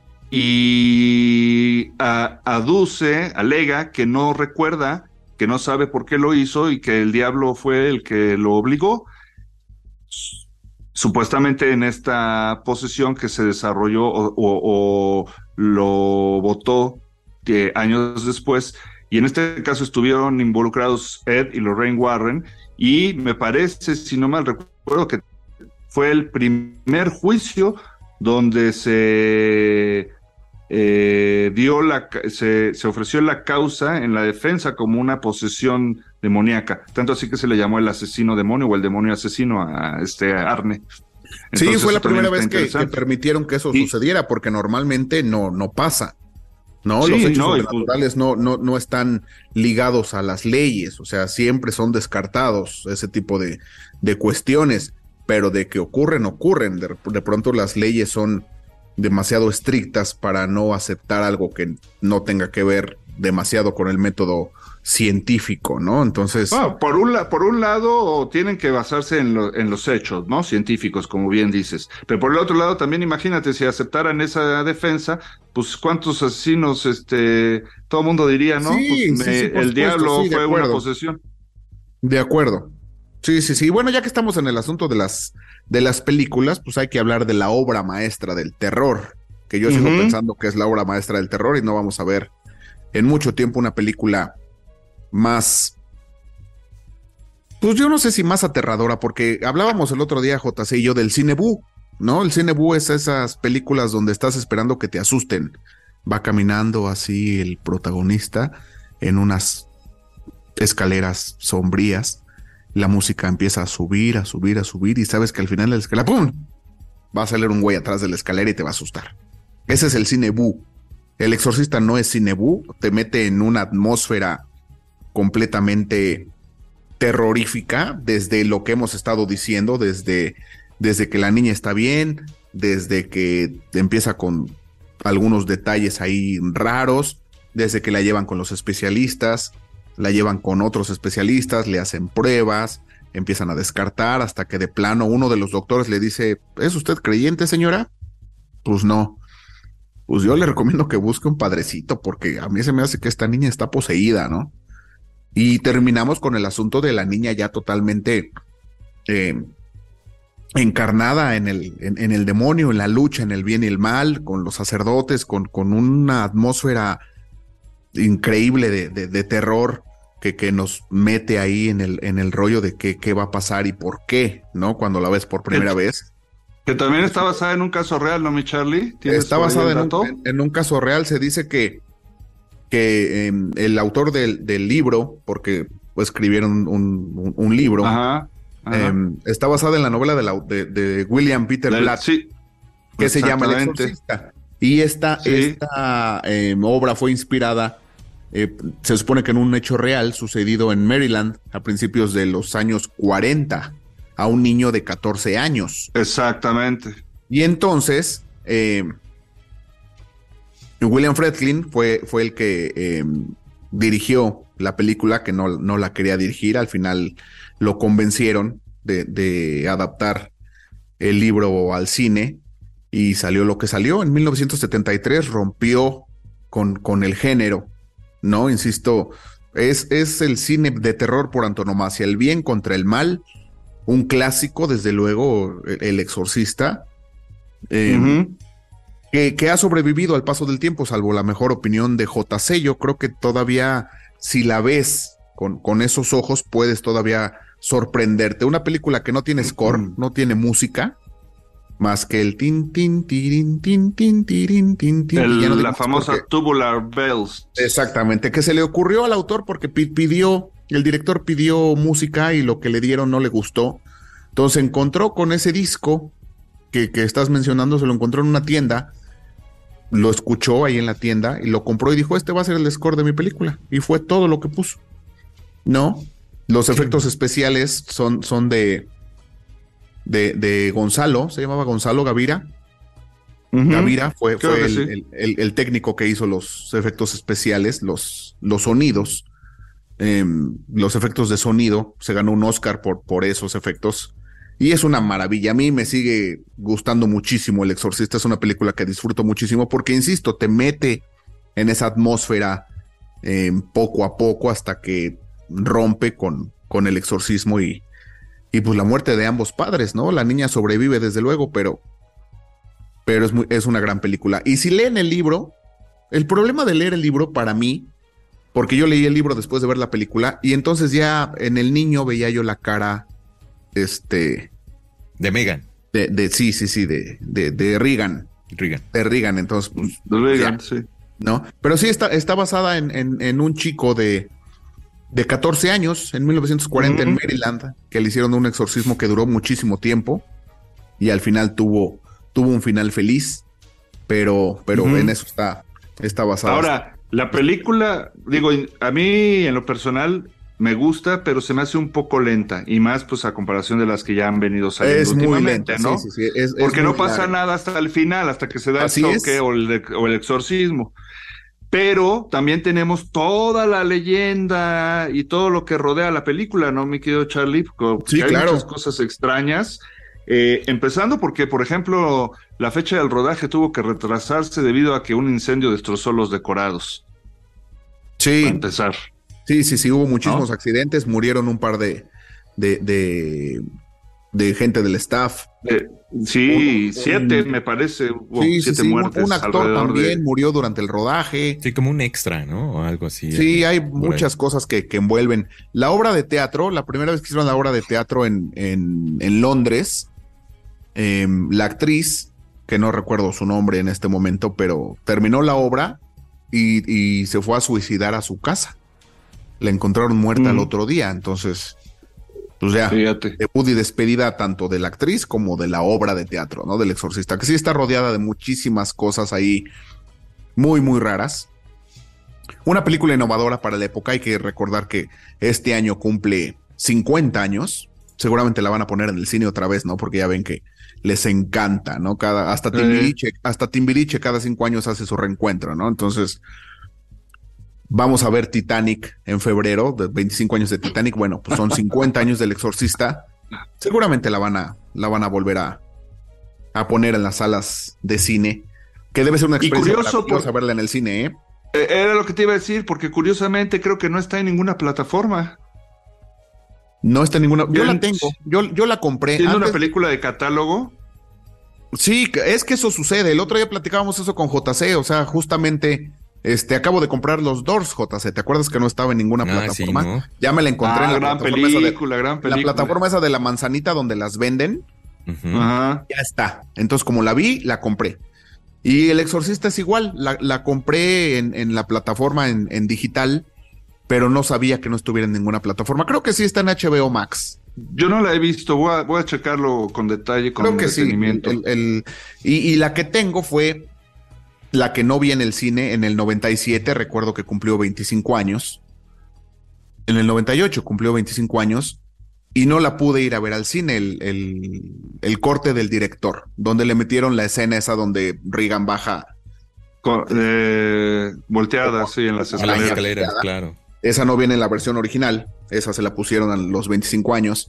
S2: y a- aduce, alega que no recuerda, que no sabe por qué lo hizo y que el diablo fue el que lo obligó. Supuestamente en esta posesión que se desarrolló o, o- o lo votó eh, años después, y en este caso estuvieron involucrados Ed y Lorraine Warren, y me parece, si no mal recuerdo, que fue el primer juicio donde se eh, dio la, se, se ofreció la causa en la defensa como una posesión demoníaca, tanto así que se le llamó el asesino demonio o el demonio asesino a este Arne.
S3: Entonces, sí, fue la primera vez que, que permitieron que eso y, sucediera, porque normalmente no, no pasa. No, sí, los hechos no, sobrenaturales no, no, no están ligados a las leyes, o sea, siempre son descartados ese tipo de, de cuestiones, pero de que ocurren, ocurren. De, de pronto las leyes son demasiado estrictas para no aceptar algo que no tenga que ver demasiado con el método científico, ¿no? Entonces...
S2: Ah, por, un la, por un lado tienen que basarse en, lo, en los hechos, ¿no? Científicos, como bien dices. Pero por el otro lado también imagínate, si aceptaran esa defensa, pues cuántos asesinos, este, todo el mundo diría, ¿no?
S3: Sí,
S2: pues
S3: sí,
S2: me,
S3: sí,
S2: el
S3: supuesto,
S2: diablo
S3: sí,
S2: fue una posesión.
S3: De acuerdo. Sí, sí, sí. Bueno, ya que estamos en el asunto de las, de las películas, pues hay que hablar de la obra maestra del terror, que yo sigo uh-huh. pensando que es la obra maestra del terror y no vamos a ver en mucho tiempo una película más, pues yo no sé si más aterradora, porque hablábamos el otro día, J C y yo, del cine bú, ¿no? El cine bú es esas películas donde estás esperando que te asusten. Va caminando así el protagonista en unas escaleras sombrías, la música empieza a subir, a subir, a subir, y sabes que al final de la escalera, ¡pum!, va a salir un güey atrás de la escalera y te va a asustar. Ese es el cine bú. El Exorcista no es cine bú, te mete en una atmósfera completamente terrorífica, desde lo que hemos estado diciendo, desde, desde que la niña está bien, desde que empieza con algunos detalles ahí raros, desde que la llevan con los especialistas, la llevan con otros especialistas, le hacen pruebas, empiezan a descartar, hasta que de plano uno de los doctores le dice, ¿es usted creyente, señora? Pues no. Pues yo le recomiendo que busque un padrecito, porque a mí se me hace que esta niña está poseída, ¿no? Y terminamos con el asunto de la niña ya totalmente eh, encarnada en el, en, en el demonio, en la lucha, en el bien y el mal, con los sacerdotes, con, con una atmósfera increíble de, de, de terror que, que nos mete ahí en el, en el rollo de qué, qué va a pasar y por qué, ¿no? Cuando la ves por primera
S2: que,
S3: vez.
S2: Que también está basada en un caso real, ¿no, mi Charlie?
S3: Está basada en un, en, en un caso real. Se dice que que eh, el autor del, del libro, porque escribieron un, un, un libro, ajá, ajá. Eh, está basada en la novela de, la, de, de William Peter
S2: la,
S3: Blatt,
S2: sí,
S3: que se llama El Exorcista. Y esta, sí. esta eh, obra fue inspirada, eh, se supone que en un hecho real sucedido en Maryland a principios de los años cuarenta, a un niño de catorce años.
S2: Exactamente.
S3: Y entonces... Eh, William Friedkin fue, fue el que eh, dirigió la película, que no, no la quería dirigir. Al final lo convencieron de, de adaptar el libro al cine y salió lo que salió. En mil novecientos setenta y tres rompió con, con el género, ¿no? Insisto, es, es el cine de terror por antonomasia, el bien contra el mal, un clásico, desde luego, El, el Exorcista. Eh, uh-huh. Que, que ha sobrevivido al paso del tiempo, salvo la mejor opinión de J C. Yo creo que todavía, si la ves con, con esos ojos, puedes todavía sorprenderte. Una película que no tiene score, mm. no tiene música, más que el tin, tin, tirin, tin, tin, tirin, tin, tin.
S2: El,
S3: no
S2: la famosa porque, Tubular Bells.
S3: Exactamente, que se le ocurrió al autor porque pidió, el director pidió música y lo que le dieron no le gustó. Entonces encontró con ese disco que, que estás mencionando, se lo encontró en una tienda. Lo escuchó ahí en la tienda y lo compró y dijo, este va a ser el score de mi película. Y fue todo lo que puso. ¿No? Los efectos especiales son, son de, de, de Gonzalo, se llamaba Gonzalo Gavira. Uh-huh. Gavira fue, fue el, sí. el, el, el técnico que hizo los efectos especiales, los, los sonidos, eh, los efectos de sonido. Se ganó un Oscar por, por esos efectos. Y es una maravilla. A mí me sigue gustando muchísimo El Exorcista. Es una película que disfruto muchísimo porque, insisto, te mete en esa atmósfera eh, poco a poco hasta que rompe con, con el exorcismo y, y pues la muerte de ambos padres, ¿no? La niña sobrevive desde luego, pero, pero es, muy, es una gran película. Y si leen el libro, el problema de leer el libro para mí, porque yo leí el libro después de ver la película y entonces ya en el niño veía yo la cara... Este
S4: de Megan
S3: de, de sí sí sí de, de, de Regan,
S4: Reagan.
S3: De Reagan, entonces, pues.
S2: De Reagan, ya, sí.
S3: ¿No? Pero sí está, está basada en, en, en un chico de, de catorce años, en mil novecientos cuarenta, uh-huh. en Maryland, que le hicieron un exorcismo que duró muchísimo tiempo y al final tuvo, tuvo un final feliz, pero, pero uh-huh. en eso está, está basada.
S2: Ahora, la película, digo, a mí en lo personal me gusta, pero se me hace un poco lenta, y más pues a comparación de las que ya han venido saliendo
S3: es
S2: últimamente,
S3: muy lenta,
S2: ¿no?
S3: Sí, sí, sí. Es,
S2: Porque
S3: es
S2: no pasa
S3: larga.
S2: nada hasta el final, hasta que se da
S3: Así
S2: el choque o el, o el exorcismo. Pero también tenemos toda la leyenda y todo lo que rodea la película, ¿no, mi querido Charlie? Porque
S3: sí,
S2: hay
S3: claro.
S2: muchas cosas extrañas. Eh, empezando porque, por ejemplo, la fecha del rodaje tuvo que retrasarse debido a que un incendio destrozó los decorados.
S3: Sí.
S2: Para empezar.
S3: Sí, sí, sí, hubo muchísimos
S2: ¿no?
S3: accidentes, murieron un par de, de, de, de gente del staff.
S2: Eh, sí,
S3: un,
S2: siete
S3: un,
S2: me parece, hubo
S3: sí,
S2: siete
S3: sí, sí,
S2: muertes.
S3: Un actor también
S2: de...
S3: murió durante el rodaje.
S4: Sí, como un extra, ¿no? O algo así.
S3: Sí, hay muchas ahí. cosas que, que envuelven. La obra de teatro, la primera vez que hicieron la obra de teatro en, en, en Londres, eh, la actriz, que no recuerdo su nombre en este momento, pero terminó la obra y, y se fue a suicidar a su casa. La encontraron muerta mm. al otro día, entonces, pues ya,
S2: Fíjate.
S3: debut y despedida tanto de la actriz como de la obra de teatro, ¿no? Del exorcista, que sí está rodeada de muchísimas cosas ahí muy, muy raras. Una película innovadora para la época, hay que recordar que este año cumple cincuenta años, seguramente la van a poner en el cine otra vez, ¿no? Porque ya ven que les encanta, ¿no? Cada, hasta Timbiriche, eh. hasta Timbiriche cada cinco años hace su reencuentro, ¿no? Entonces... Vamos a ver Titanic en febrero, de veinticinco años de Titanic. Bueno, pues son cincuenta años del Exorcista. Seguramente la van a, la van a volver a, a poner en las salas de cine, que debe ser una experiencia maravillosa verla en el cine, ¿eh?
S2: Era lo que te iba a decir, porque curiosamente creo que no está en ninguna plataforma.
S3: No está en ninguna. Yo la tengo, yo, yo la compré.
S2: ¿Tiene una película de catálogo?
S3: Sí, es que eso sucede. El otro día platicábamos eso con J C, o sea, justamente... Este, acabo de comprar los Doors, J C. ¿Te acuerdas que no estaba en ninguna ah, plataforma? Sí, ¿no? Ya me la encontré
S2: ah,
S3: en la
S2: gran
S3: plataforma
S2: película,
S3: esa de,
S2: gran película.
S3: La plataforma esa de la manzanita donde las venden.
S2: Uh-huh. Ajá.
S3: Ya está. Entonces, como la vi, la compré. Y El Exorcista es igual. La, la compré en, en la plataforma en, en digital, pero no sabía que no estuviera en ninguna plataforma. Creo que sí está en H B O Max.
S2: Yo no la he visto. Voy a, voy a checarlo con detalle, con
S3: Creo que
S2: detenimiento.
S3: Sí. El, el, el, y, y la que tengo fue... La que no vi en el cine en el noventa y siete, recuerdo que cumplió veinticinco años. En el noventa y ocho cumplió veinticinco años y no la pude ir a ver al cine, el, el, el corte del director, donde le metieron la escena esa donde Reagan baja.
S2: Con, eh, volteada, sí, en las escaleras.
S4: Las escaleras, claro.
S3: Esa no viene en la versión original, esa se la pusieron a los veinticinco años.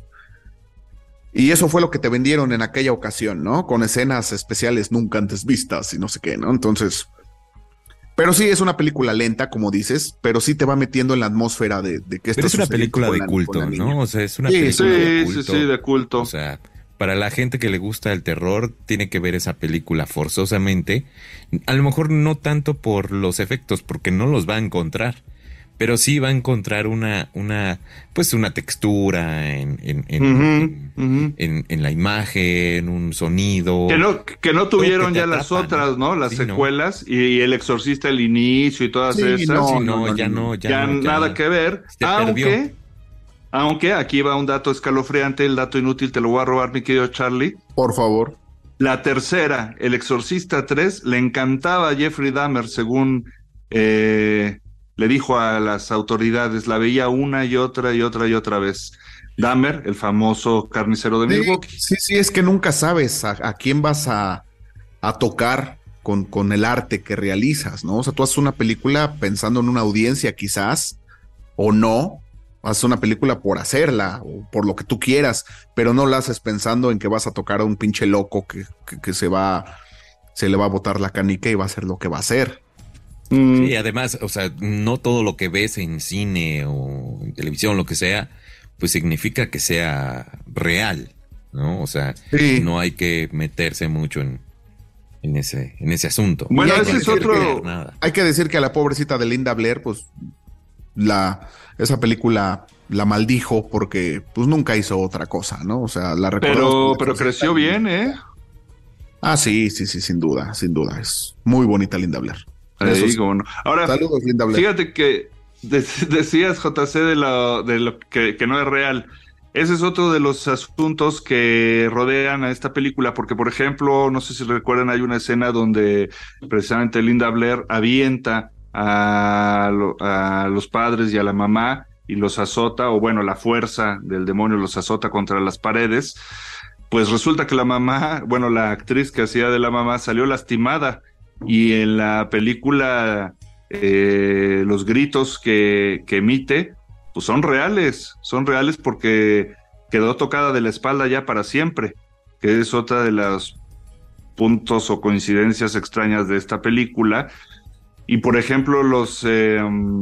S3: Y eso fue lo que te vendieron en aquella ocasión, ¿no? Con escenas especiales nunca antes vistas y no sé qué, ¿no? Entonces, pero sí es una película lenta, como dices, pero sí te va metiendo en la atmósfera de, de que esto
S4: pero es una película de la, culto, ¿no? O sea, es una
S2: sí,
S4: película
S2: sí,
S4: de culto.
S2: Sí, sí, de culto.
S4: O sea, para la gente que le gusta el terror, tiene que ver esa película forzosamente. A lo mejor no tanto por los efectos, porque no los va a encontrar. Pero sí va a encontrar una, una, pues una textura en, en, en,
S2: uh-huh,
S4: en,
S2: uh-huh.
S4: en, en la imagen, un sonido.
S2: Que no, que no tuvieron que ya atrapa, las otras, ¿no? Las sí, secuelas no. y, y El Exorcista, el inicio y todas
S3: sí,
S2: esas.
S3: No,
S4: sí,
S3: no,
S4: no,
S3: no,
S4: ya no, ya,
S2: ya
S4: no, ya
S2: nada
S4: no.
S2: que ver.
S4: Se
S2: aunque,
S4: perdió.
S2: aunque aquí va un dato escalofriante, el dato inútil, te lo voy a robar, mi querido Charlie.
S3: Por favor.
S2: La tercera, El Exorcista tres, le encantaba a Jeffrey Dahmer, según... Eh, le dijo a las autoridades, la veía una y otra y otra y otra vez. Dahmer, el famoso carnicero de
S3: sí,
S2: Milwaukee.
S3: Sí, sí, es que nunca sabes a, a quién vas a, a tocar con, con el arte que realizas, ¿no? O sea, tú haces una película pensando en una audiencia quizás, o no, haces una película por hacerla, o por lo que tú quieras, pero no la haces pensando en que vas a tocar a un pinche loco que, que, que se va, se le va a botar la canica y va a hacer lo que va a hacer.
S4: Sí, además, o sea, no todo lo que ves en cine o en televisión, lo que sea, pues significa que sea real, ¿no? O sea, sí. no hay que meterse mucho en, en ese, en ese asunto.
S2: Bueno, ese es otro.
S3: Hay que decir que a la pobrecita de Linda Blair, pues, la, esa película la maldijo porque, pues, nunca hizo otra cosa, ¿no? O sea, la
S2: Pero, pero creció bien, ¿eh?
S3: Ah, sí, sí, sí, sin duda, sin duda. Es muy bonita Linda Blair.
S2: Ahí, sí. Bueno. Ahora,
S3: saludos, Linda Blair.
S2: Fíjate que de, decías, J C, de lo, de lo que, que no es real. Ese es otro de los asuntos que rodean a esta película, porque, por ejemplo, no sé si recuerdan, hay una escena donde precisamente Linda Blair avienta a, lo, a los padres y a la mamá y los azota, o bueno, la fuerza del demonio los azota contra las paredes. Pues resulta que la mamá, bueno, la actriz que hacía de la mamá salió lastimada, y en la película eh, los gritos que, que emite pues son reales, son reales porque quedó tocada de la espalda ya para siempre, que es otra de los puntos o coincidencias extrañas de esta película. Y por ejemplo los, eh,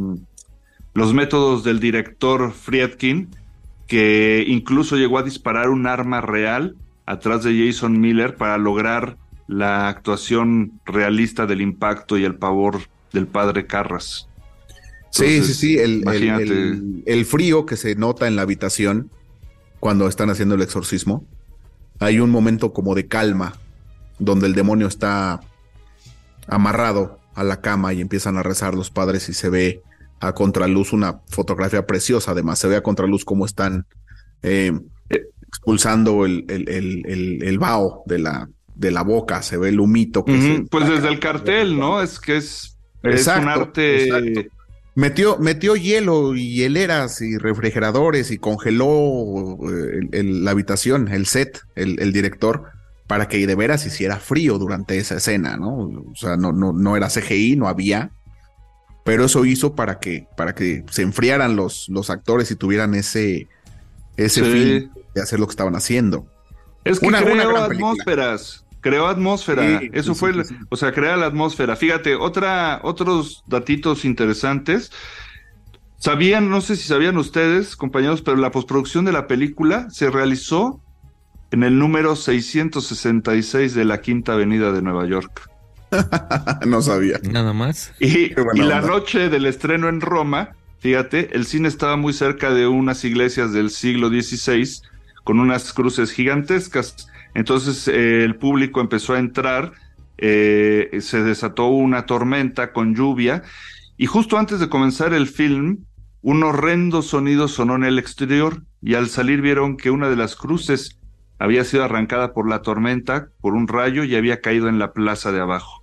S2: los métodos del director Friedkin, que incluso llegó a disparar un arma real atrás de Jason Miller para lograr la actuación realista del impacto y el pavor del padre Carras.
S3: Entonces, sí, sí, sí, el, el, el, el frío que se nota en la habitación cuando están haciendo el exorcismo. Hay un momento como de calma donde el demonio está amarrado a la cama y empiezan a rezar los padres y se ve a contraluz una fotografía preciosa. Además, se ve a contraluz cómo están eh, expulsando el, el, el, el, el vaho de la, de la boca, se ve el humito. Que
S2: uh-huh.
S3: se
S2: pues desde el cartel, ¿no? Es que es, exacto, es un arte...
S3: Exacto. Metió, metió hielo y hieleras y refrigeradores y congeló el, el, la habitación, el set, el, el director, para que de veras hiciera frío durante esa escena, ¿no? O sea, no, no, no era C G I, no había, pero eso hizo para que, para que se enfriaran los, los actores y tuvieran ese, ese
S2: sí.
S3: fin de hacer lo que estaban haciendo.
S2: Es que una, creó una gran atmósferas. Creó atmósfera, sí, eso sí, fue, sí, sí. o sea, crea la atmósfera. Fíjate, otra, otros datitos interesantes. Sabían, no sé si sabían ustedes, compañeros, pero la postproducción de la película se realizó en el número seiscientos sesenta y seis de la Quinta Avenida de Nueva York.
S3: No sabía.
S4: Nada más.
S2: Y, y la noche del estreno en Roma, fíjate, el cine estaba muy cerca de unas iglesias del siglo dieciséis con unas cruces gigantescas. Entonces eh, el público empezó a entrar, eh, se desató una tormenta con lluvia, y justo antes de comenzar el film, un horrendo sonido sonó en el exterior, y al salir vieron que una de las cruces había sido arrancada por la tormenta, por un rayo, y había caído en la plaza de abajo.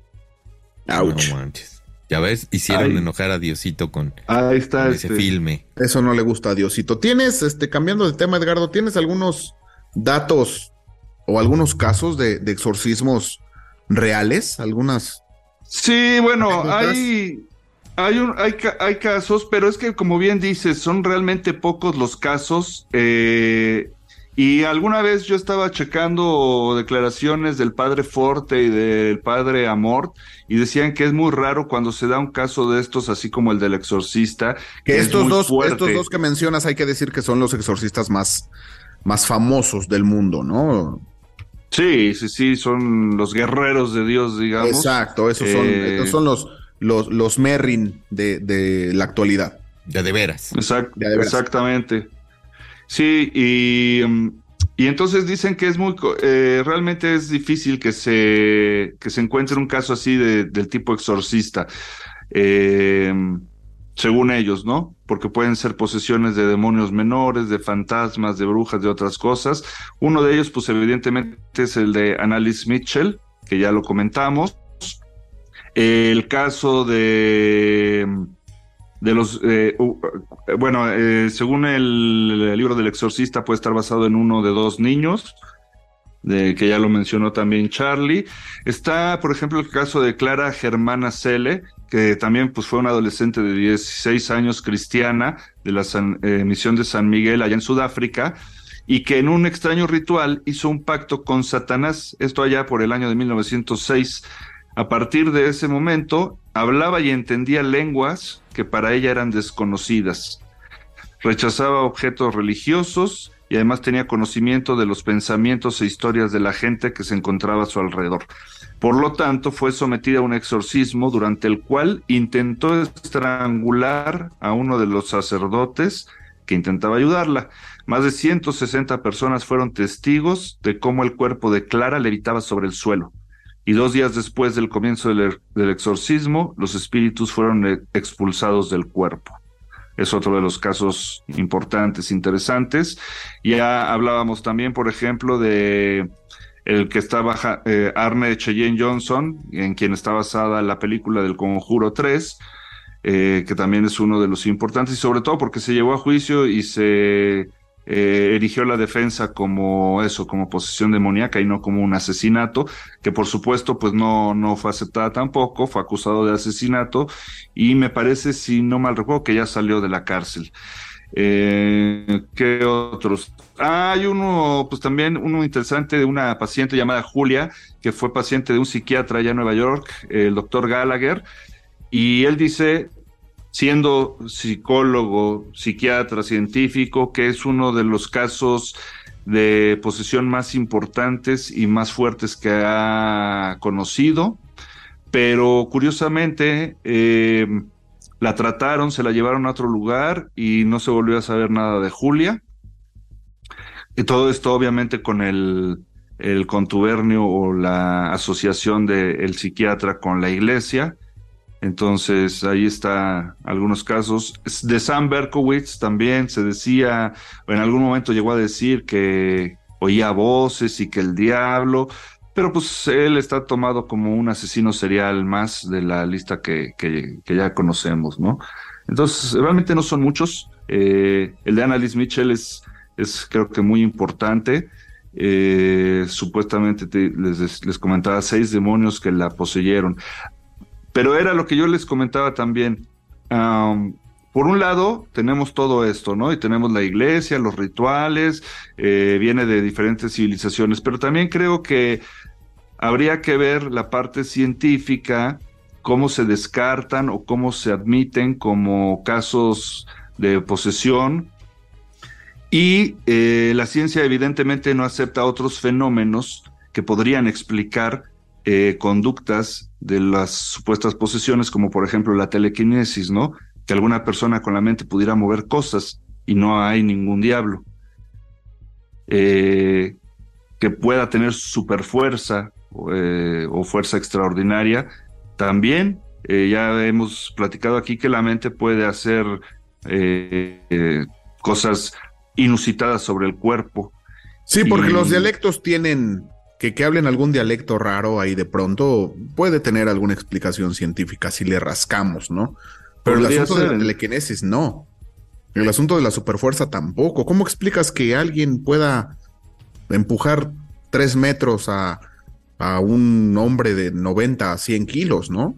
S3: Ouch.
S4: No manches. Ya ves, hicieron Ay. enojar a Diosito con,
S2: Ahí está
S4: con
S2: este.
S4: ese filme.
S3: Eso no le gusta a Diosito. ¿Tienes, este, cambiando de tema, Edgardo, tienes algunos datos o algunos casos de, de exorcismos reales? Algunas.
S2: Sí, bueno, hay, hay, un, hay, hay casos, pero es que como bien dices, son realmente pocos los casos. Eh, y alguna vez yo estaba checando declaraciones del padre Forte y del padre Amort, y decían que es muy raro cuando se da un caso de estos, así como el del exorcista.
S3: Que, que estos, dos,
S2: fuerte.
S3: estos dos que mencionas, hay que decir que son los exorcistas más, más famosos del mundo, ¿no?
S2: Sí, sí, sí, son los guerreros de Dios, digamos.
S3: Exacto, esos son, eh... estos son los, los, los Merrin de, de la actualidad.
S4: Ya de veras.
S2: Exact, de de veras. Exactamente. Sí, y, y entonces dicen que es muy, eh, realmente es difícil que se, que se encuentre un caso así de, del tipo exorcista, eh, según ellos, ¿no? Porque pueden ser posesiones de demonios menores, de fantasmas, de brujas, de otras cosas. Uno de ellos, pues evidentemente es el de Annalise Mitchell, que ya lo comentamos. El caso de, de los, eh, uh, bueno, eh, según el, el libro del exorcista, puede estar basado en uno de dos niños, de, que ya lo mencionó también Charlie. Está, por ejemplo, el caso de Clara Germana Cele, que también pues fue una adolescente de dieciséis años, cristiana, de la San, eh, misión de San Miguel allá en Sudáfrica, y que en un extraño ritual hizo un pacto con Satanás, esto allá por el año de mil novecientos seis. A partir de ese momento, hablaba y entendía lenguas que para ella eran desconocidas. Rechazaba objetos religiosos y además tenía conocimiento de los pensamientos e historias de la gente que se encontraba a su alrededor. Por lo tanto, fue sometida a un exorcismo durante el cual intentó estrangular a uno de los sacerdotes que intentaba ayudarla. Más de ciento sesenta personas fueron testigos de cómo el cuerpo de Clara levitaba sobre el suelo. Y dos días después del comienzo del, del exorcismo, los espíritus fueron expulsados del cuerpo. Es otro de los casos importantes, interesantes. Ya hablábamos también, por ejemplo, de el que está eh, Arne Cheyenne Johnson, en quien está basada la película del Conjuro tres, eh, que también es uno de los importantes, y sobre todo porque se llevó a juicio y se eh, erigió la defensa como eso, como posesión demoníaca y no como un asesinato, que por supuesto pues no, no fue aceptada tampoco, fue acusado de asesinato y me parece, si no mal recuerdo, que ya salió de la cárcel. Eh, ¿Qué otros? Ah, hay uno, pues también uno interesante de una paciente llamada Julia, que fue paciente de un psiquiatra allá en Nueva York, el doctor Gallagher, y él dice, siendo psicólogo, psiquiatra, científico, que es uno de los casos de posesión más importantes y más fuertes que ha conocido, pero curiosamente eh, la trataron, se la llevaron a otro lugar y no se volvió a saber nada de Julia. Y todo esto obviamente con el, el contubernio o la asociación del psiquiatra con la iglesia. Entonces ahí está algunos casos. De Sam Berkowitz también se decía, en algún momento llegó a decir que oía voces y que el diablo, pero pues él está tomado como un asesino serial más de la lista que, que, que ya conocemos, ¿no? Entonces realmente no son muchos. Eh, el de Annalise Mitchell es, es creo que muy importante. Eh, supuestamente te, les, les comentaba seis demonios que la poseyeron. Pero era lo que yo les comentaba también. Um, por un lado, tenemos todo esto, ¿no? Y tenemos la iglesia, los rituales, eh, viene de diferentes civilizaciones, pero también creo que habría que ver la parte científica, cómo se descartan o cómo se admiten como casos de posesión. Y eh, la ciencia evidentemente no acepta otros fenómenos que podrían explicar eh, conductas de las supuestas posesiones, como por ejemplo la telequinesis, ¿no? Que alguna persona con la mente pudiera mover cosas y no hay ningún diablo. Eh, que pueda tener superfuerza eh, o fuerza extraordinaria, también eh, ya hemos platicado aquí que la mente puede hacer eh, eh, cosas inusitadas sobre el cuerpo.
S3: Sí, porque
S2: y...
S3: los dialectos tienen... Que, que hablen algún dialecto raro ahí de pronto puede tener alguna explicación científica si le rascamos, ¿no? Pero el asunto ser. de la telequinesis no. El asunto de la superfuerza tampoco. ¿Cómo explicas que alguien pueda empujar tres metros a, a un hombre de noventa a cien kilos, no?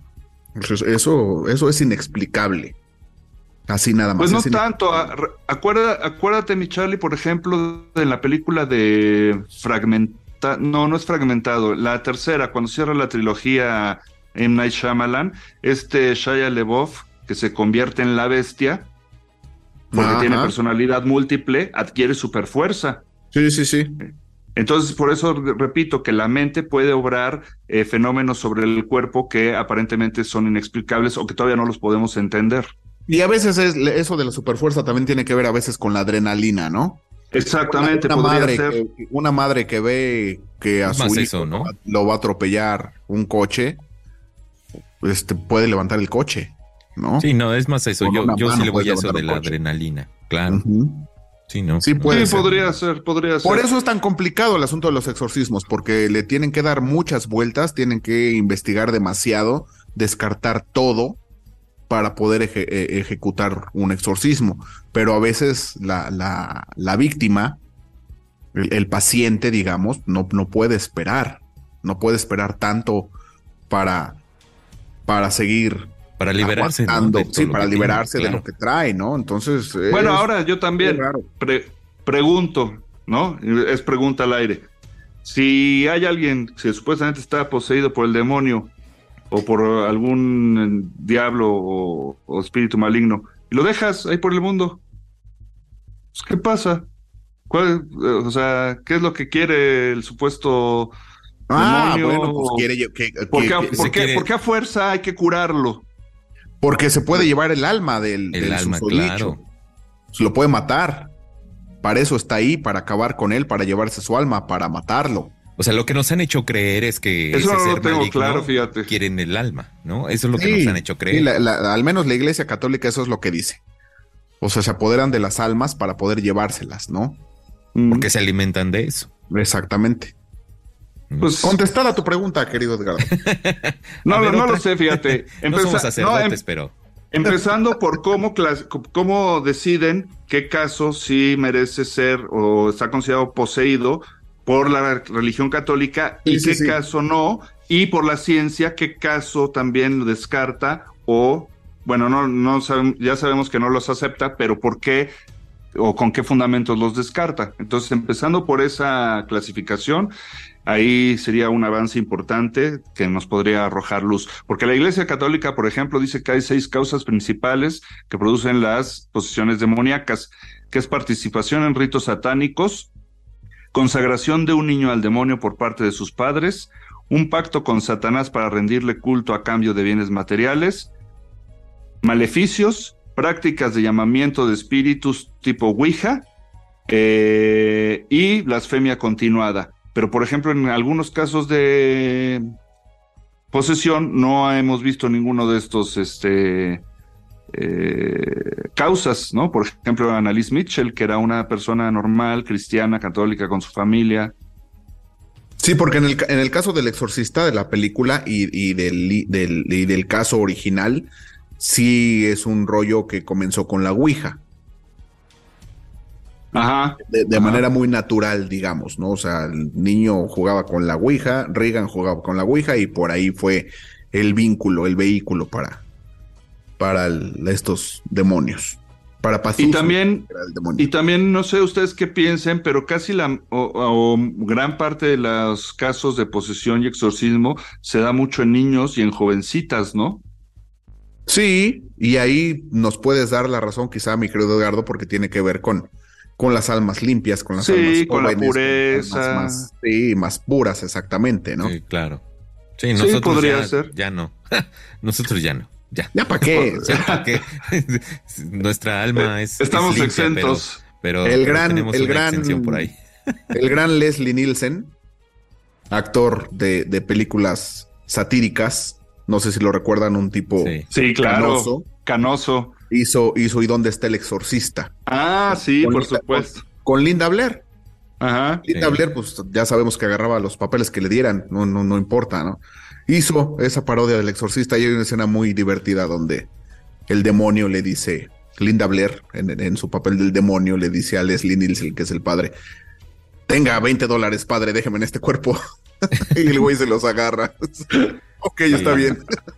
S3: Eso, eso es inexplicable. Así nada más.
S2: Pues no tanto. Acuérdate, acuérdate, mi Charlie, por ejemplo, de la película de Fragment. No, no es Fragmentado. La tercera, cuando cierra la trilogía M. Night Shyamalan, este Shia LaBeouf, que se convierte en la bestia, porque Ajá. tiene personalidad múltiple, adquiere superfuerza.
S3: Sí, sí, sí.
S2: Entonces, por eso repito que la mente puede obrar eh, fenómenos sobre el cuerpo que aparentemente son inexplicables o que todavía no los podemos entender.
S3: Y a veces es, eso de la superfuerza también tiene que ver a veces con la adrenalina, ¿no?
S2: Exactamente,
S3: una, una
S2: podría
S3: madre
S2: ser.
S3: Que, una madre que ve que a su hijo
S4: eso, ¿no?
S3: lo va a atropellar un coche, este puede levantar el coche, ¿no?
S4: Sí, no, es más eso. Yo, yo sí le voy a eso de la coche. Adrenalina, claro. Uh-huh. Sí, ¿no?
S3: Sí, puede
S2: sí
S3: ser.
S2: podría ser, podría ser.
S3: Por eso es tan complicado el asunto de los exorcismos, porque le tienen que dar muchas vueltas, tienen que investigar demasiado, descartar todo para poder eje- ejecutar un exorcismo, pero a veces la, la, la víctima, el, el paciente, digamos, no, no puede esperar, no puede esperar tanto para, para seguir
S4: para liberarse,
S3: ¿no? Sí, para liberarse
S4: tiene,
S3: de claro. lo que trae, ¿no? Entonces,
S2: bueno, ahora yo también pre- pregunto, ¿no? Es pregunta al aire. Si hay alguien que supuestamente está poseído por el demonio o por algún diablo o, o espíritu maligno, y lo dejas ahí por el mundo, pues, ¿qué pasa? ¿Cuál, o sea, ¿qué es lo que quiere el supuesto
S3: ah,
S2: demonio?
S3: Bueno, pues quiere que, que,
S2: ¿Por, qué,
S3: que,
S2: por, qué,
S4: quiere...
S2: ¿Por qué a fuerza hay que curarlo?
S3: Porque se puede llevar el alma del,
S4: el
S3: del
S4: alma,
S3: susodicho.
S4: claro.
S3: lo puede matar. Para eso está ahí, para acabar con él, para llevarse su alma, para matarlo.
S4: O sea, lo que nos han hecho creer es que
S2: eso
S4: ese
S2: no
S4: ser
S2: lo tengo
S4: maligno
S2: claro, fíjate.
S4: quieren el alma, ¿no? Eso es lo que
S3: Sí,
S4: nos han hecho creer.
S3: sí, la, la, al menos la Iglesia Católica eso es lo que dice. O sea, se apoderan de las almas para poder llevárselas, ¿no?
S4: Porque se alimentan de eso.
S3: Exactamente. Pues contestada tu pregunta, querido Edgardo.
S2: no,
S4: ver,
S2: no
S4: otra.
S2: lo sé, fíjate.
S4: No
S2: Empeza-
S4: somos sacerdotes,
S2: no, em-
S4: pero...
S2: Empezando por cómo, clas- cómo deciden qué caso sí merece ser o está considerado poseído por la religión católica y
S3: Sí, sí,
S2: qué
S3: sí.
S2: caso no, y por la ciencia qué caso también lo descarta o, bueno, no, no sabem- ya sabemos que no los acepta, pero por qué o con qué fundamentos los descarta. Entonces, empezando por esa clasificación, ahí sería un avance importante que nos podría arrojar luz. Porque la Iglesia Católica, por ejemplo, dice que hay seis causas principales que producen las posesiones demoníacas, que es participación en ritos satánicos, consagración de un niño al demonio por parte de sus padres, un pacto con Satanás para rendirle culto a cambio de bienes materiales, maleficios, prácticas de llamamiento de espíritus tipo Ouija eh, y blasfemia continuada. Pero, por ejemplo, en algunos casos de posesión no hemos visto ninguno de estos este, eh, causas, ¿no? Por ejemplo, Annalise Mitchell, que era una persona normal, cristiana, católica, con su familia.
S3: Sí, porque en el, ca- en el caso del exorcista de la película y, y, del, del, y del caso original, sí es un rollo que comenzó con la Ouija.
S2: Ajá.
S3: De, de
S2: Ajá.
S3: manera muy natural, digamos, ¿no? O sea, el niño jugaba con la Ouija, Reagan jugaba con la Ouija y por ahí fue el vínculo, el vehículo para, para el- estos demonios. Para Pazuzu,
S2: Y también,
S3: era el demonio.
S2: y también, no sé ustedes qué piensen, pero casi la o, o gran parte de los casos de posesión y exorcismo se da mucho en niños y en jovencitas, ¿no?
S3: Sí, y ahí nos puedes dar la razón, quizá, mi querido Edgardo, porque tiene que ver con, con las almas limpias, con las
S2: Sí,
S3: almas
S2: con la
S3: jóvenes,
S2: pureza.
S3: Con las almas más, sí, más puras, exactamente, ¿no?
S4: Sí, claro. Sí,
S2: Sí,
S4: nosotros
S2: podría
S4: ya,
S2: ser.
S4: ya no. Nosotros ya no. Ya.
S3: ¿Ya para qué?
S4: Ya para qué. Nuestra alma es.
S2: Estamos
S4: es limpia,
S2: exentos.
S4: Pero, pero,
S3: El
S4: pero
S3: gran-
S4: tenemos
S3: el
S4: una
S3: gran-
S4: exención por ahí.
S3: El gran Leslie Nielsen, actor de, de películas satíricas, no sé si lo recuerdan, un tipo
S4: Sí.
S2: Sí, claro.
S3: Canoso.
S2: Canoso.
S3: hizo, hizo ¿Y dónde está el exorcista?
S2: Ah, sí,
S3: Con
S2: por
S3: Linda-
S2: supuesto.
S3: Con, con Linda Blair.
S2: Ajá.
S3: Linda
S4: Sí.
S3: Blair, pues ya sabemos que agarraba los papeles que le dieran, no, no, no importa, ¿no? Hizo esa parodia del exorcista y hay una escena muy divertida donde el demonio le dice, Linda Blair, en, en su papel del demonio, le dice a Leslie Nielsen, que es el padre, tenga veinte dólares, padre, déjeme en este cuerpo. Y el güey se los agarra. Ok, está bien.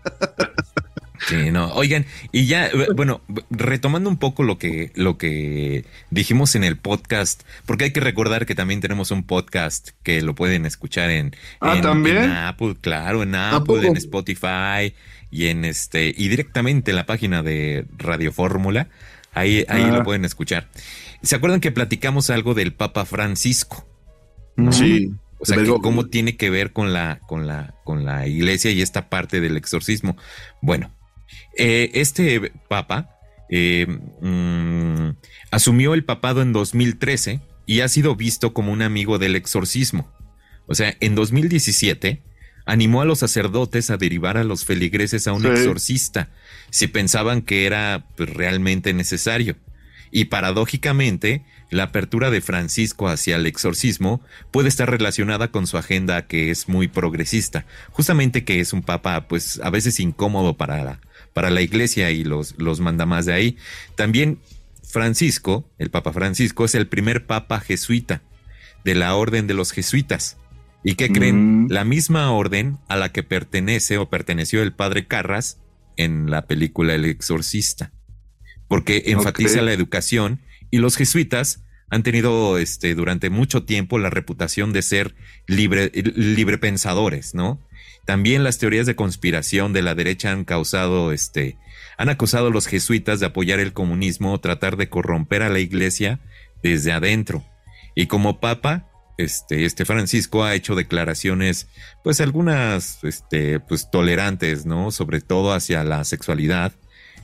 S4: Sí, no. Oigan, y ya, eh, bueno, retomando un poco lo que, lo que dijimos en el podcast, porque hay que recordar que también tenemos un podcast que lo pueden escuchar en,
S2: Ah,
S4: en,
S2: ¿también?
S4: en Apple, claro, en
S3: ¿A
S4: Apple,
S3: poco?
S4: en Spotify y en este, y directamente en la página de Radio Fórmula. Ahí, ahí
S2: Ah.
S4: lo pueden escuchar. ¿Se acuerdan que platicamos algo del Papa Francisco?
S3: Sí.
S4: O sea,
S3: De
S4: que
S3: Bergoglio.
S4: cómo tiene que ver con la, con la, con la iglesia y esta parte del exorcismo. Bueno, eh, este papa eh, mm, asumió el papado en dos mil trece y ha sido visto como un amigo del exorcismo. O sea, en dos mil diecisiete animó a los sacerdotes a derivar a los feligreses a un
S2: Sí.
S4: exorcista si pensaban que era pues, realmente necesario. Y paradójicamente, la apertura de Francisco hacia el exorcismo puede estar relacionada con su agenda que es muy progresista. Justamente que es un papa, pues, a veces incómodo para la, para la iglesia y los, los mandamás de ahí. También Francisco, el Papa Francisco, es el primer papa jesuita de la orden de los jesuitas. ¿Y qué creen?
S2: Mm.
S4: La misma orden a la que pertenece o perteneció el padre Carras en la película El Exorcista. Porque enfatiza
S2: Ok.
S4: la educación y los jesuitas han tenido este, durante mucho tiempo la reputación de ser libre, librepensadores, ¿no? También las teorías de conspiración de la derecha han causado, este, han acusado a los jesuitas de apoyar el comunismo o tratar de corromper a la iglesia desde adentro. Y como papa, este, este Francisco ha hecho declaraciones, pues algunas, este, pues tolerantes, ¿no? Sobre todo hacia la sexualidad.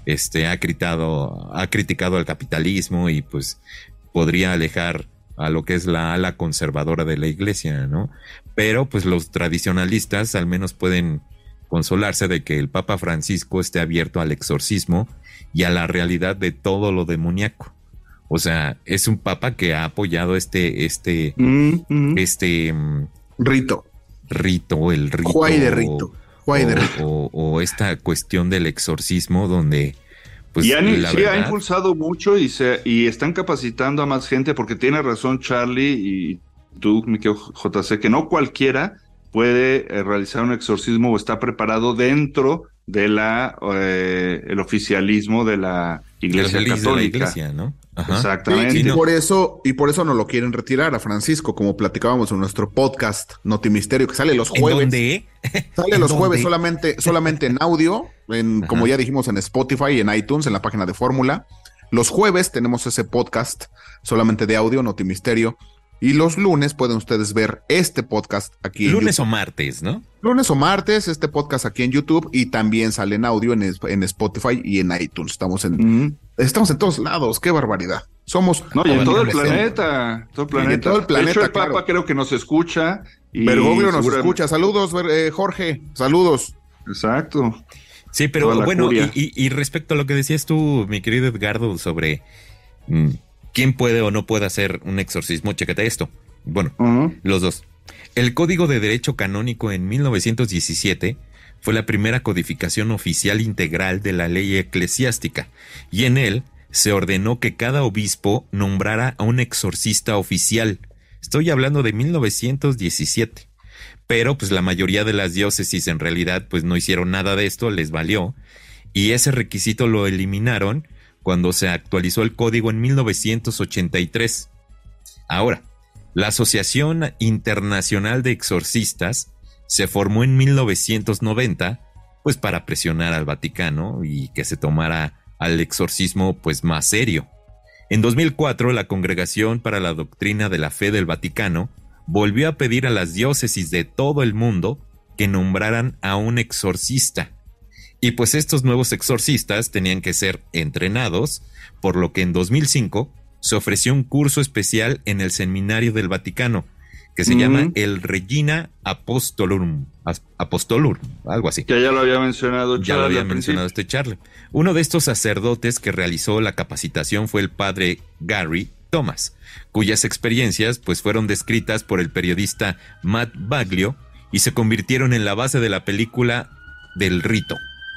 S4: este, ha criticado, ha criticado al capitalismo y pues podría alejar a lo que es la ala conservadora de la iglesia, ¿no? Pero pues los tradicionalistas al menos pueden consolarse de que el Papa Francisco esté abierto al exorcismo y a la realidad de todo lo demoníaco. O sea, es un papa que ha apoyado este, este, mm-hmm. este
S3: rito,
S4: rito, el rito,
S3: Juay de rito, Juay
S4: o,
S3: de rito.
S4: O, o esta cuestión del exorcismo donde, pues,
S2: y han,
S4: la
S2: sí,
S4: verdad,
S2: ha impulsado mucho y se y están capacitando a más gente porque tiene razón Charlie y tú, mi querido J C, que no cualquiera puede eh, realizar un exorcismo o está preparado dentro de la eh, el oficialismo de la Iglesia Católica. De la iglesia,
S4: ¿no?
S2: Ajá. Exactamente.
S3: Sí, y,
S2: no.
S3: por eso, y por eso no lo quieren retirar a Francisco, como platicábamos en nuestro podcast Notimisterio, que sale los jueves.
S4: ¿En dónde?
S3: Sale
S4: ¿En
S3: los
S4: dónde?
S3: jueves solamente, solamente en audio, en, como ya dijimos, en Spotify y en iTunes, en la página de Fórmula. Los jueves tenemos ese podcast solamente de audio, Notimisterio. Y los lunes pueden ustedes ver este podcast aquí en
S4: Lunes
S3: YouTube.
S4: o martes, ¿no?
S3: Lunes o martes, este podcast aquí en YouTube y también sale en audio en, en Spotify y en iTunes. Estamos en, mm-hmm. estamos en todos lados, qué barbaridad. Somos...
S2: No, y en todo el planeta, todo el planeta.
S3: En todo el planeta,
S2: de hecho, el
S3: claro.
S2: Papa creo que nos escucha. Y
S3: Bergoglio nos escucha. Saludos, eh, Jorge, saludos.
S2: Exacto.
S4: Sí, pero bueno, y, y, y respecto a lo que decías tú, mi querido Edgardo, sobre... Mmm, ¿quién puede o no puede hacer un exorcismo? Chécate esto. Bueno, uh-huh. los dos. El Código de Derecho Canónico en mil novecientos diecisiete fue la primera codificación oficial integral de la ley eclesiástica y en él se ordenó que cada obispo nombrara a un exorcista oficial. Estoy hablando de mil novecientos diecisiete. Pero pues la mayoría de las diócesis en realidad pues no hicieron nada de esto, les valió. Y ese requisito lo eliminaron cuando se actualizó el código en mil novecientos ochenta y tres. Ahora, la Asociación Internacional de Exorcistas se formó en mil novecientos noventa, pues para presionar al Vaticano y que se tomara al exorcismo pues más serio. En dos mil cuatro, la Congregación para la Doctrina de la Fe del Vaticano volvió a pedir a las diócesis de todo el mundo que nombraran a un exorcista. Y pues estos nuevos exorcistas tenían que ser entrenados, por lo que en dos mil cinco se ofreció un curso especial en el Seminario del Vaticano, que se mm. llama el Regina Apostolorum, Apostolorum, algo así.
S2: Que ya lo había mencionado Charlie.
S4: Ya lo había mencionado este Charlie. Uno de estos sacerdotes que realizó la capacitación fue el padre Gary Thomas, cuyas experiencias pues fueron descritas por el periodista Matt Baglio y se convirtieron en la base de la película del Rito.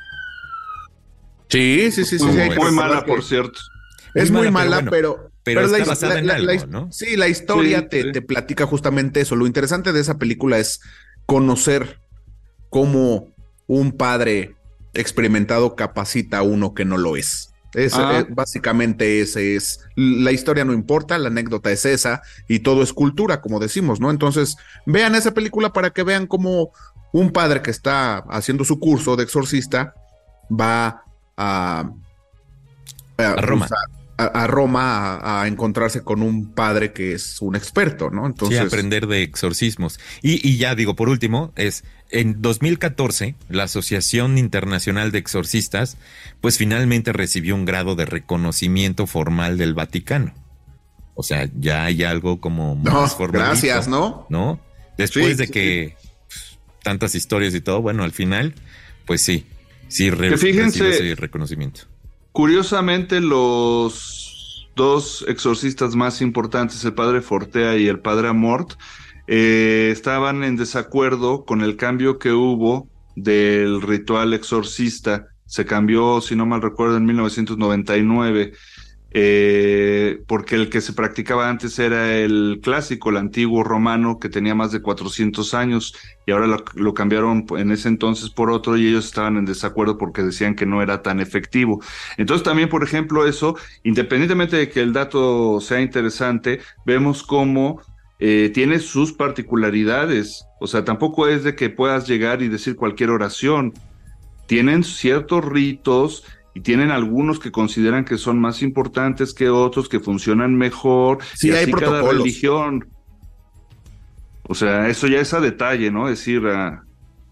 S3: Sí, sí, sí, sí.
S2: Muy,
S3: sí,
S2: muy, muy mala, por cierto.
S3: Es muy, muy mala, mala, pero, bueno,
S4: pero, pero, pero está la, basada
S3: la,
S4: en
S3: la,
S4: algo,
S3: la,
S4: ¿no?
S3: Sí, la historia
S2: sí,
S3: te,
S2: sí.
S3: te platica justamente eso. Lo interesante de esa película es conocer cómo un padre experimentado capacita a uno que no lo es. Es,
S2: ah.
S3: es básicamente ese es. La historia no importa, la anécdota es esa y todo es cultura, como decimos, ¿no? Entonces, vean esa película para que vean cómo un padre que está haciendo su curso de exorcista va a, a,
S4: a Roma,
S3: a, a Roma a, a encontrarse con un padre que es un experto, ¿no? Entonces,
S4: sí, aprender de exorcismos. Y, y ya digo, por último, es en dos mil catorce, la Asociación Internacional de Exorcistas, pues finalmente recibió un grado de reconocimiento formal del Vaticano. O sea, ya hay algo como más
S3: no,
S4: formalito.
S3: Gracias, ¿no?
S4: ¿No? Después
S3: sí,
S4: de
S3: sí,
S4: que sí. tantas historias y todo, bueno, al final, pues sí. Sí, re-
S2: fíjense,
S4: recibe ese reconocimiento.
S2: Curiosamente, los dos exorcistas más importantes, el padre Fortea y el padre Amort, eh, estaban en desacuerdo con el cambio que hubo del ritual exorcista. Se cambió, si no mal recuerdo, en mil novecientos noventa y nueve, eh, porque el que se practicaba antes era el clásico, el antiguo romano, que tenía más de cuatrocientos años, y ahora lo, lo cambiaron en ese entonces por otro, y ellos estaban en desacuerdo porque decían que no era tan efectivo. Entonces también, por ejemplo, eso, independientemente de que el dato sea interesante, vemos cómo eh, tiene sus particularidades. O sea, tampoco es de que puedas llegar y decir cualquier oración. Tienen ciertos ritos y tienen algunos que consideran que son más importantes que otros, que funcionan mejor,
S3: sí,
S2: y
S3: hay
S2: así
S3: protocolos.
S2: Cada religión. O sea, eso ya es a detalle, ¿no? Decir, uh...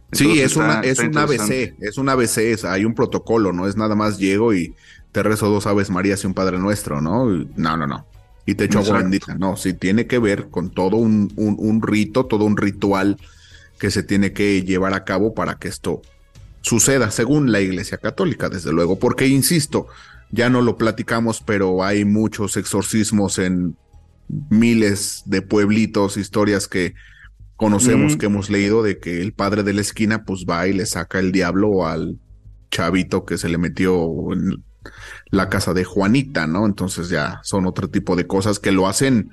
S3: Entonces, sí, es está, una es un A B C, es un A B C, es, hay un protocolo, no es nada más llego y te rezo dos Aves Marías y un Padre Nuestro, ¿no? No, no, no. Y te echo agua bendita. No, sí tiene que ver con todo un, un, un rito, todo un ritual que se tiene que llevar a cabo para que esto suceda, según la Iglesia Católica, desde luego. Porque, insisto, ya no lo platicamos, pero hay muchos exorcismos en miles de pueblitos, historias que conocemos, mm. que hemos leído, de que el padre de la esquina pues va y le saca el diablo al chavito que se le metió en la casa de Juanita, ¿no? Entonces ya son otro tipo de cosas que lo hacen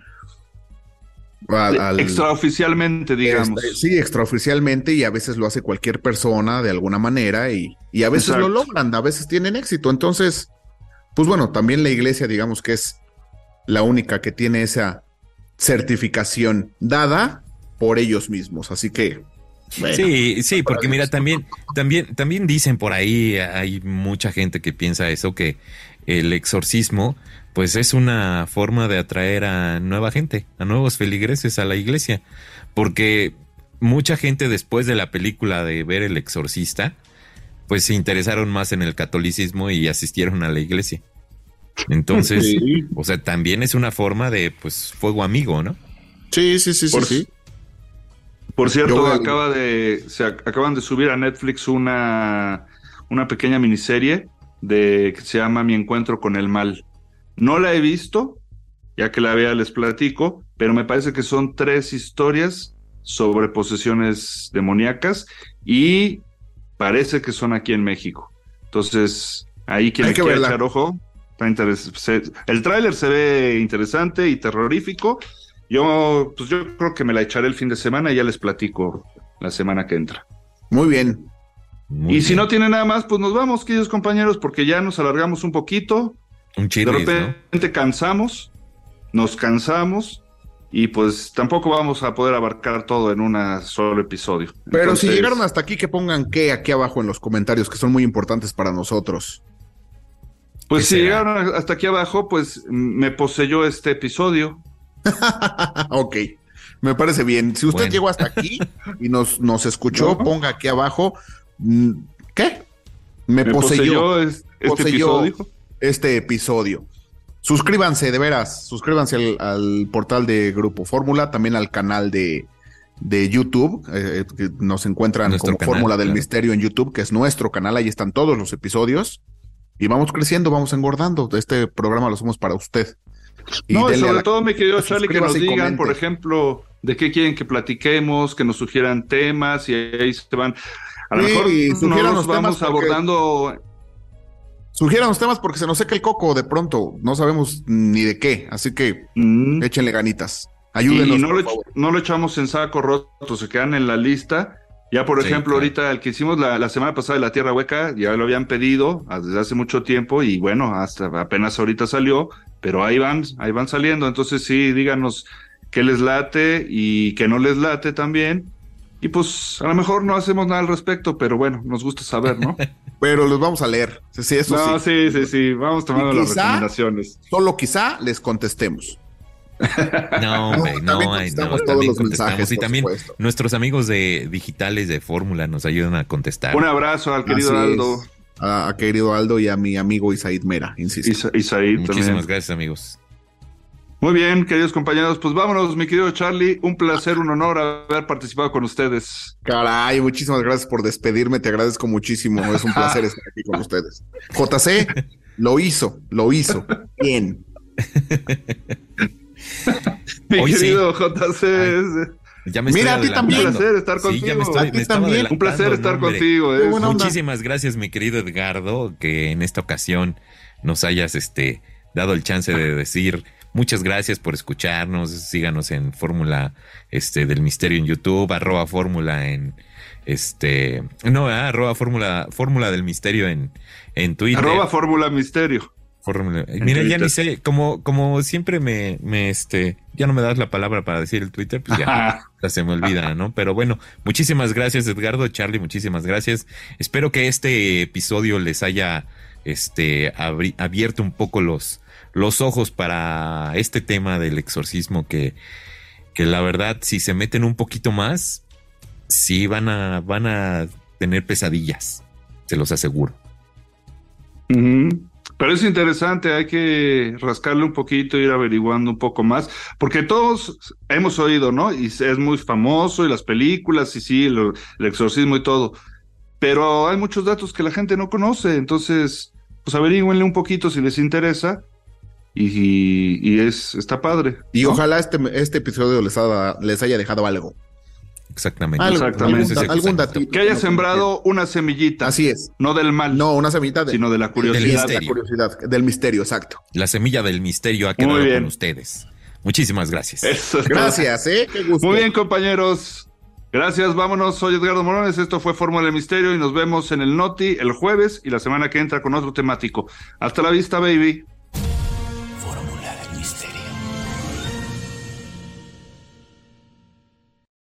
S3: al, al,
S2: extraoficialmente, digamos.
S3: Este, sí, extraoficialmente, y a veces lo hace cualquier persona de alguna manera y, y a veces Exacto. lo logran, a veces tienen éxito. Entonces, pues bueno, también la iglesia, digamos que es la única que tiene esa certificación dada por ellos mismos, así que
S4: bueno, sí, sí, porque mira, también, también, también dicen por ahí, hay mucha gente que piensa eso, que el exorcismo, pues es una forma de atraer a nueva gente, a nuevos feligreses a la iglesia, porque mucha gente después de la película de ver El Exorcista, pues se interesaron más en el catolicismo y asistieron a la iglesia. Entonces, sí. o sea, también es una forma de, pues, fuego amigo, ¿no?
S3: Sí, sí, sí,
S2: por,
S3: sí, sí.
S2: Por cierto, Yo, acaba de, se acaban de subir a Netflix una, una pequeña miniserie de que se llama Mi Encuentro con el Mal. No la he visto, ya que la vea les platico, pero me parece que son tres historias sobre posesiones demoníacas y parece que son aquí en México. Entonces, ahí quien quiera echar ojo, está interes- el tráiler se ve interesante y terrorífico. Yo, pues yo creo que me la echaré el fin de semana y ya les platico la semana que entra.
S3: Muy bien.
S2: Muy y bien. Si no tiene nada más, pues nos vamos, queridos compañeros, porque ya nos alargamos un poquito.
S4: Un chirris,
S2: de repente ¿no? cansamos, nos cansamos y pues tampoco vamos a poder abarcar todo en un solo episodio.
S3: Pero
S2: Entonces,
S3: si llegaron hasta aquí, que pongan qué aquí abajo en los comentarios, que son muy importantes para nosotros.
S2: Pues si llegaron hasta aquí abajo, pues me poseyó este episodio.
S3: Ok, me parece bien. Si usted bueno. llegó hasta aquí y nos, nos escuchó, ¿no? Ponga aquí abajo, ¿qué? Me, me poseyó, poseyó este, poseyó episodio. este episodio. Suscríbanse, de veras, suscríbanse al, al portal de Grupo Fórmula, también al canal de, de YouTube, eh, que nos encuentran nuestro como canal, Fórmula del claro. Misterio en YouTube, que es nuestro canal, ahí están todos los episodios. Y vamos creciendo, vamos engordando. Este programa lo hacemos para usted.
S2: Y no, y sobre la... todo, mi querido Charlie, que nos digan, por ejemplo, de qué quieren que platiquemos, que nos sugieran temas, y ahí se van. A lo sí, mejor no nos vamos abordando.
S3: Sugieran los temas porque se nos seca el coco de pronto. No sabemos ni de qué, así que mm. échenle ganitas. Ayúdenos.
S2: Y no, por lo, favor. no lo echamos en saco roto, se quedan en la lista. Ya, por sí, ejemplo, claro. ahorita el que hicimos la, la semana pasada de La Tierra Hueca, ya lo habían pedido desde hace mucho tiempo y bueno, hasta apenas ahorita salió, pero ahí van, ahí van saliendo. Entonces sí, díganos qué les late y qué no les late también. Y pues a lo mejor no hacemos nada al respecto, pero bueno, nos gusta saber, ¿no?
S3: Pero los vamos a leer. Sí, eso
S2: no,
S3: sí.
S2: sí, sí, sí, vamos tomando las recomendaciones.
S3: Solo quizá les contestemos.
S4: No, hombre, no, no, hay, no, todos los mensajes y también supuesto. Nuestros amigos de digitales de Fórmula nos ayudan a contestar.
S2: Un abrazo al querido Así Aldo,
S3: a, a querido Aldo y a mi amigo Isaid Mera, insisto.
S2: Isa, Isaid
S4: Muchísimas
S2: también.
S4: gracias, amigos.
S2: Muy bien, queridos compañeros, pues vámonos, mi querido Charlie, un placer, un honor haber participado con ustedes.
S3: Caray, muchísimas gracias por despedirme, te agradezco muchísimo, es un placer estar aquí con ustedes. J C lo hizo, lo hizo, bien.
S2: Mi Hoy querido sí. J C.
S4: Ay, ya me
S3: Mira, a ti también.
S2: Un placer estar contigo.
S4: Sí, ya me estoy, me
S2: también. Un placer estar no, contigo.
S4: Eh. Muchísimas gracias, mi querido Edgardo, que en esta ocasión nos hayas este, dado el chance de decir muchas gracias por escucharnos. Síganos en Fórmula este, del Misterio en YouTube, arroba Fórmula en este. No, ah, arroba Fórmula, Fórmula del Misterio en, en Twitter.
S2: Arroba Fórmula Misterio.
S4: Fórmula. Mira, ya ni sé, como, como siempre me, me, este, ya no me das la palabra para decir el Twitter, pues ya, ya se me olvida, ¿no? Pero bueno, muchísimas gracias, Edgardo, Charlie, muchísimas gracias. Espero que este episodio les haya, este, abri- abierto un poco los, los ojos para este tema del exorcismo que, que la verdad, si se meten un poquito más, sí van a, van a tener pesadillas, se los aseguro.
S2: Uh-huh. Pero es interesante, hay que rascarle un poquito, ir averiguando un poco más, porque todos hemos oído, ¿no? Y es muy famoso, y las películas, y sí, el, el exorcismo y todo, pero hay muchos datos que la gente no conoce, entonces, pues averigüenle un poquito si les interesa, y, y, y es, está padre,
S3: y
S2: ¿no?
S3: ojalá este, este episodio les, ha, les haya dejado algo.
S4: Exactamente.
S3: Algo,
S2: Exactamente.
S3: Algún, algún datito.
S2: Que haya sembrado una semillita.
S3: Así es.
S2: No del mal.
S3: No, una semillita de,
S2: sino de la curiosidad.
S4: Del
S3: la curiosidad, del misterio, exacto.
S4: La semilla del misterio ha quedado con ustedes. Muchísimas gracias.
S2: Eso es
S3: gracias,
S2: todo.
S3: eh. Qué gusto.
S2: Muy bien, compañeros. Gracias, vámonos. Soy Edgardo Morones. Esto fue Fórmula del Misterio y nos vemos en el Noti el jueves y la semana que entra con otro temático. Hasta la vista, baby.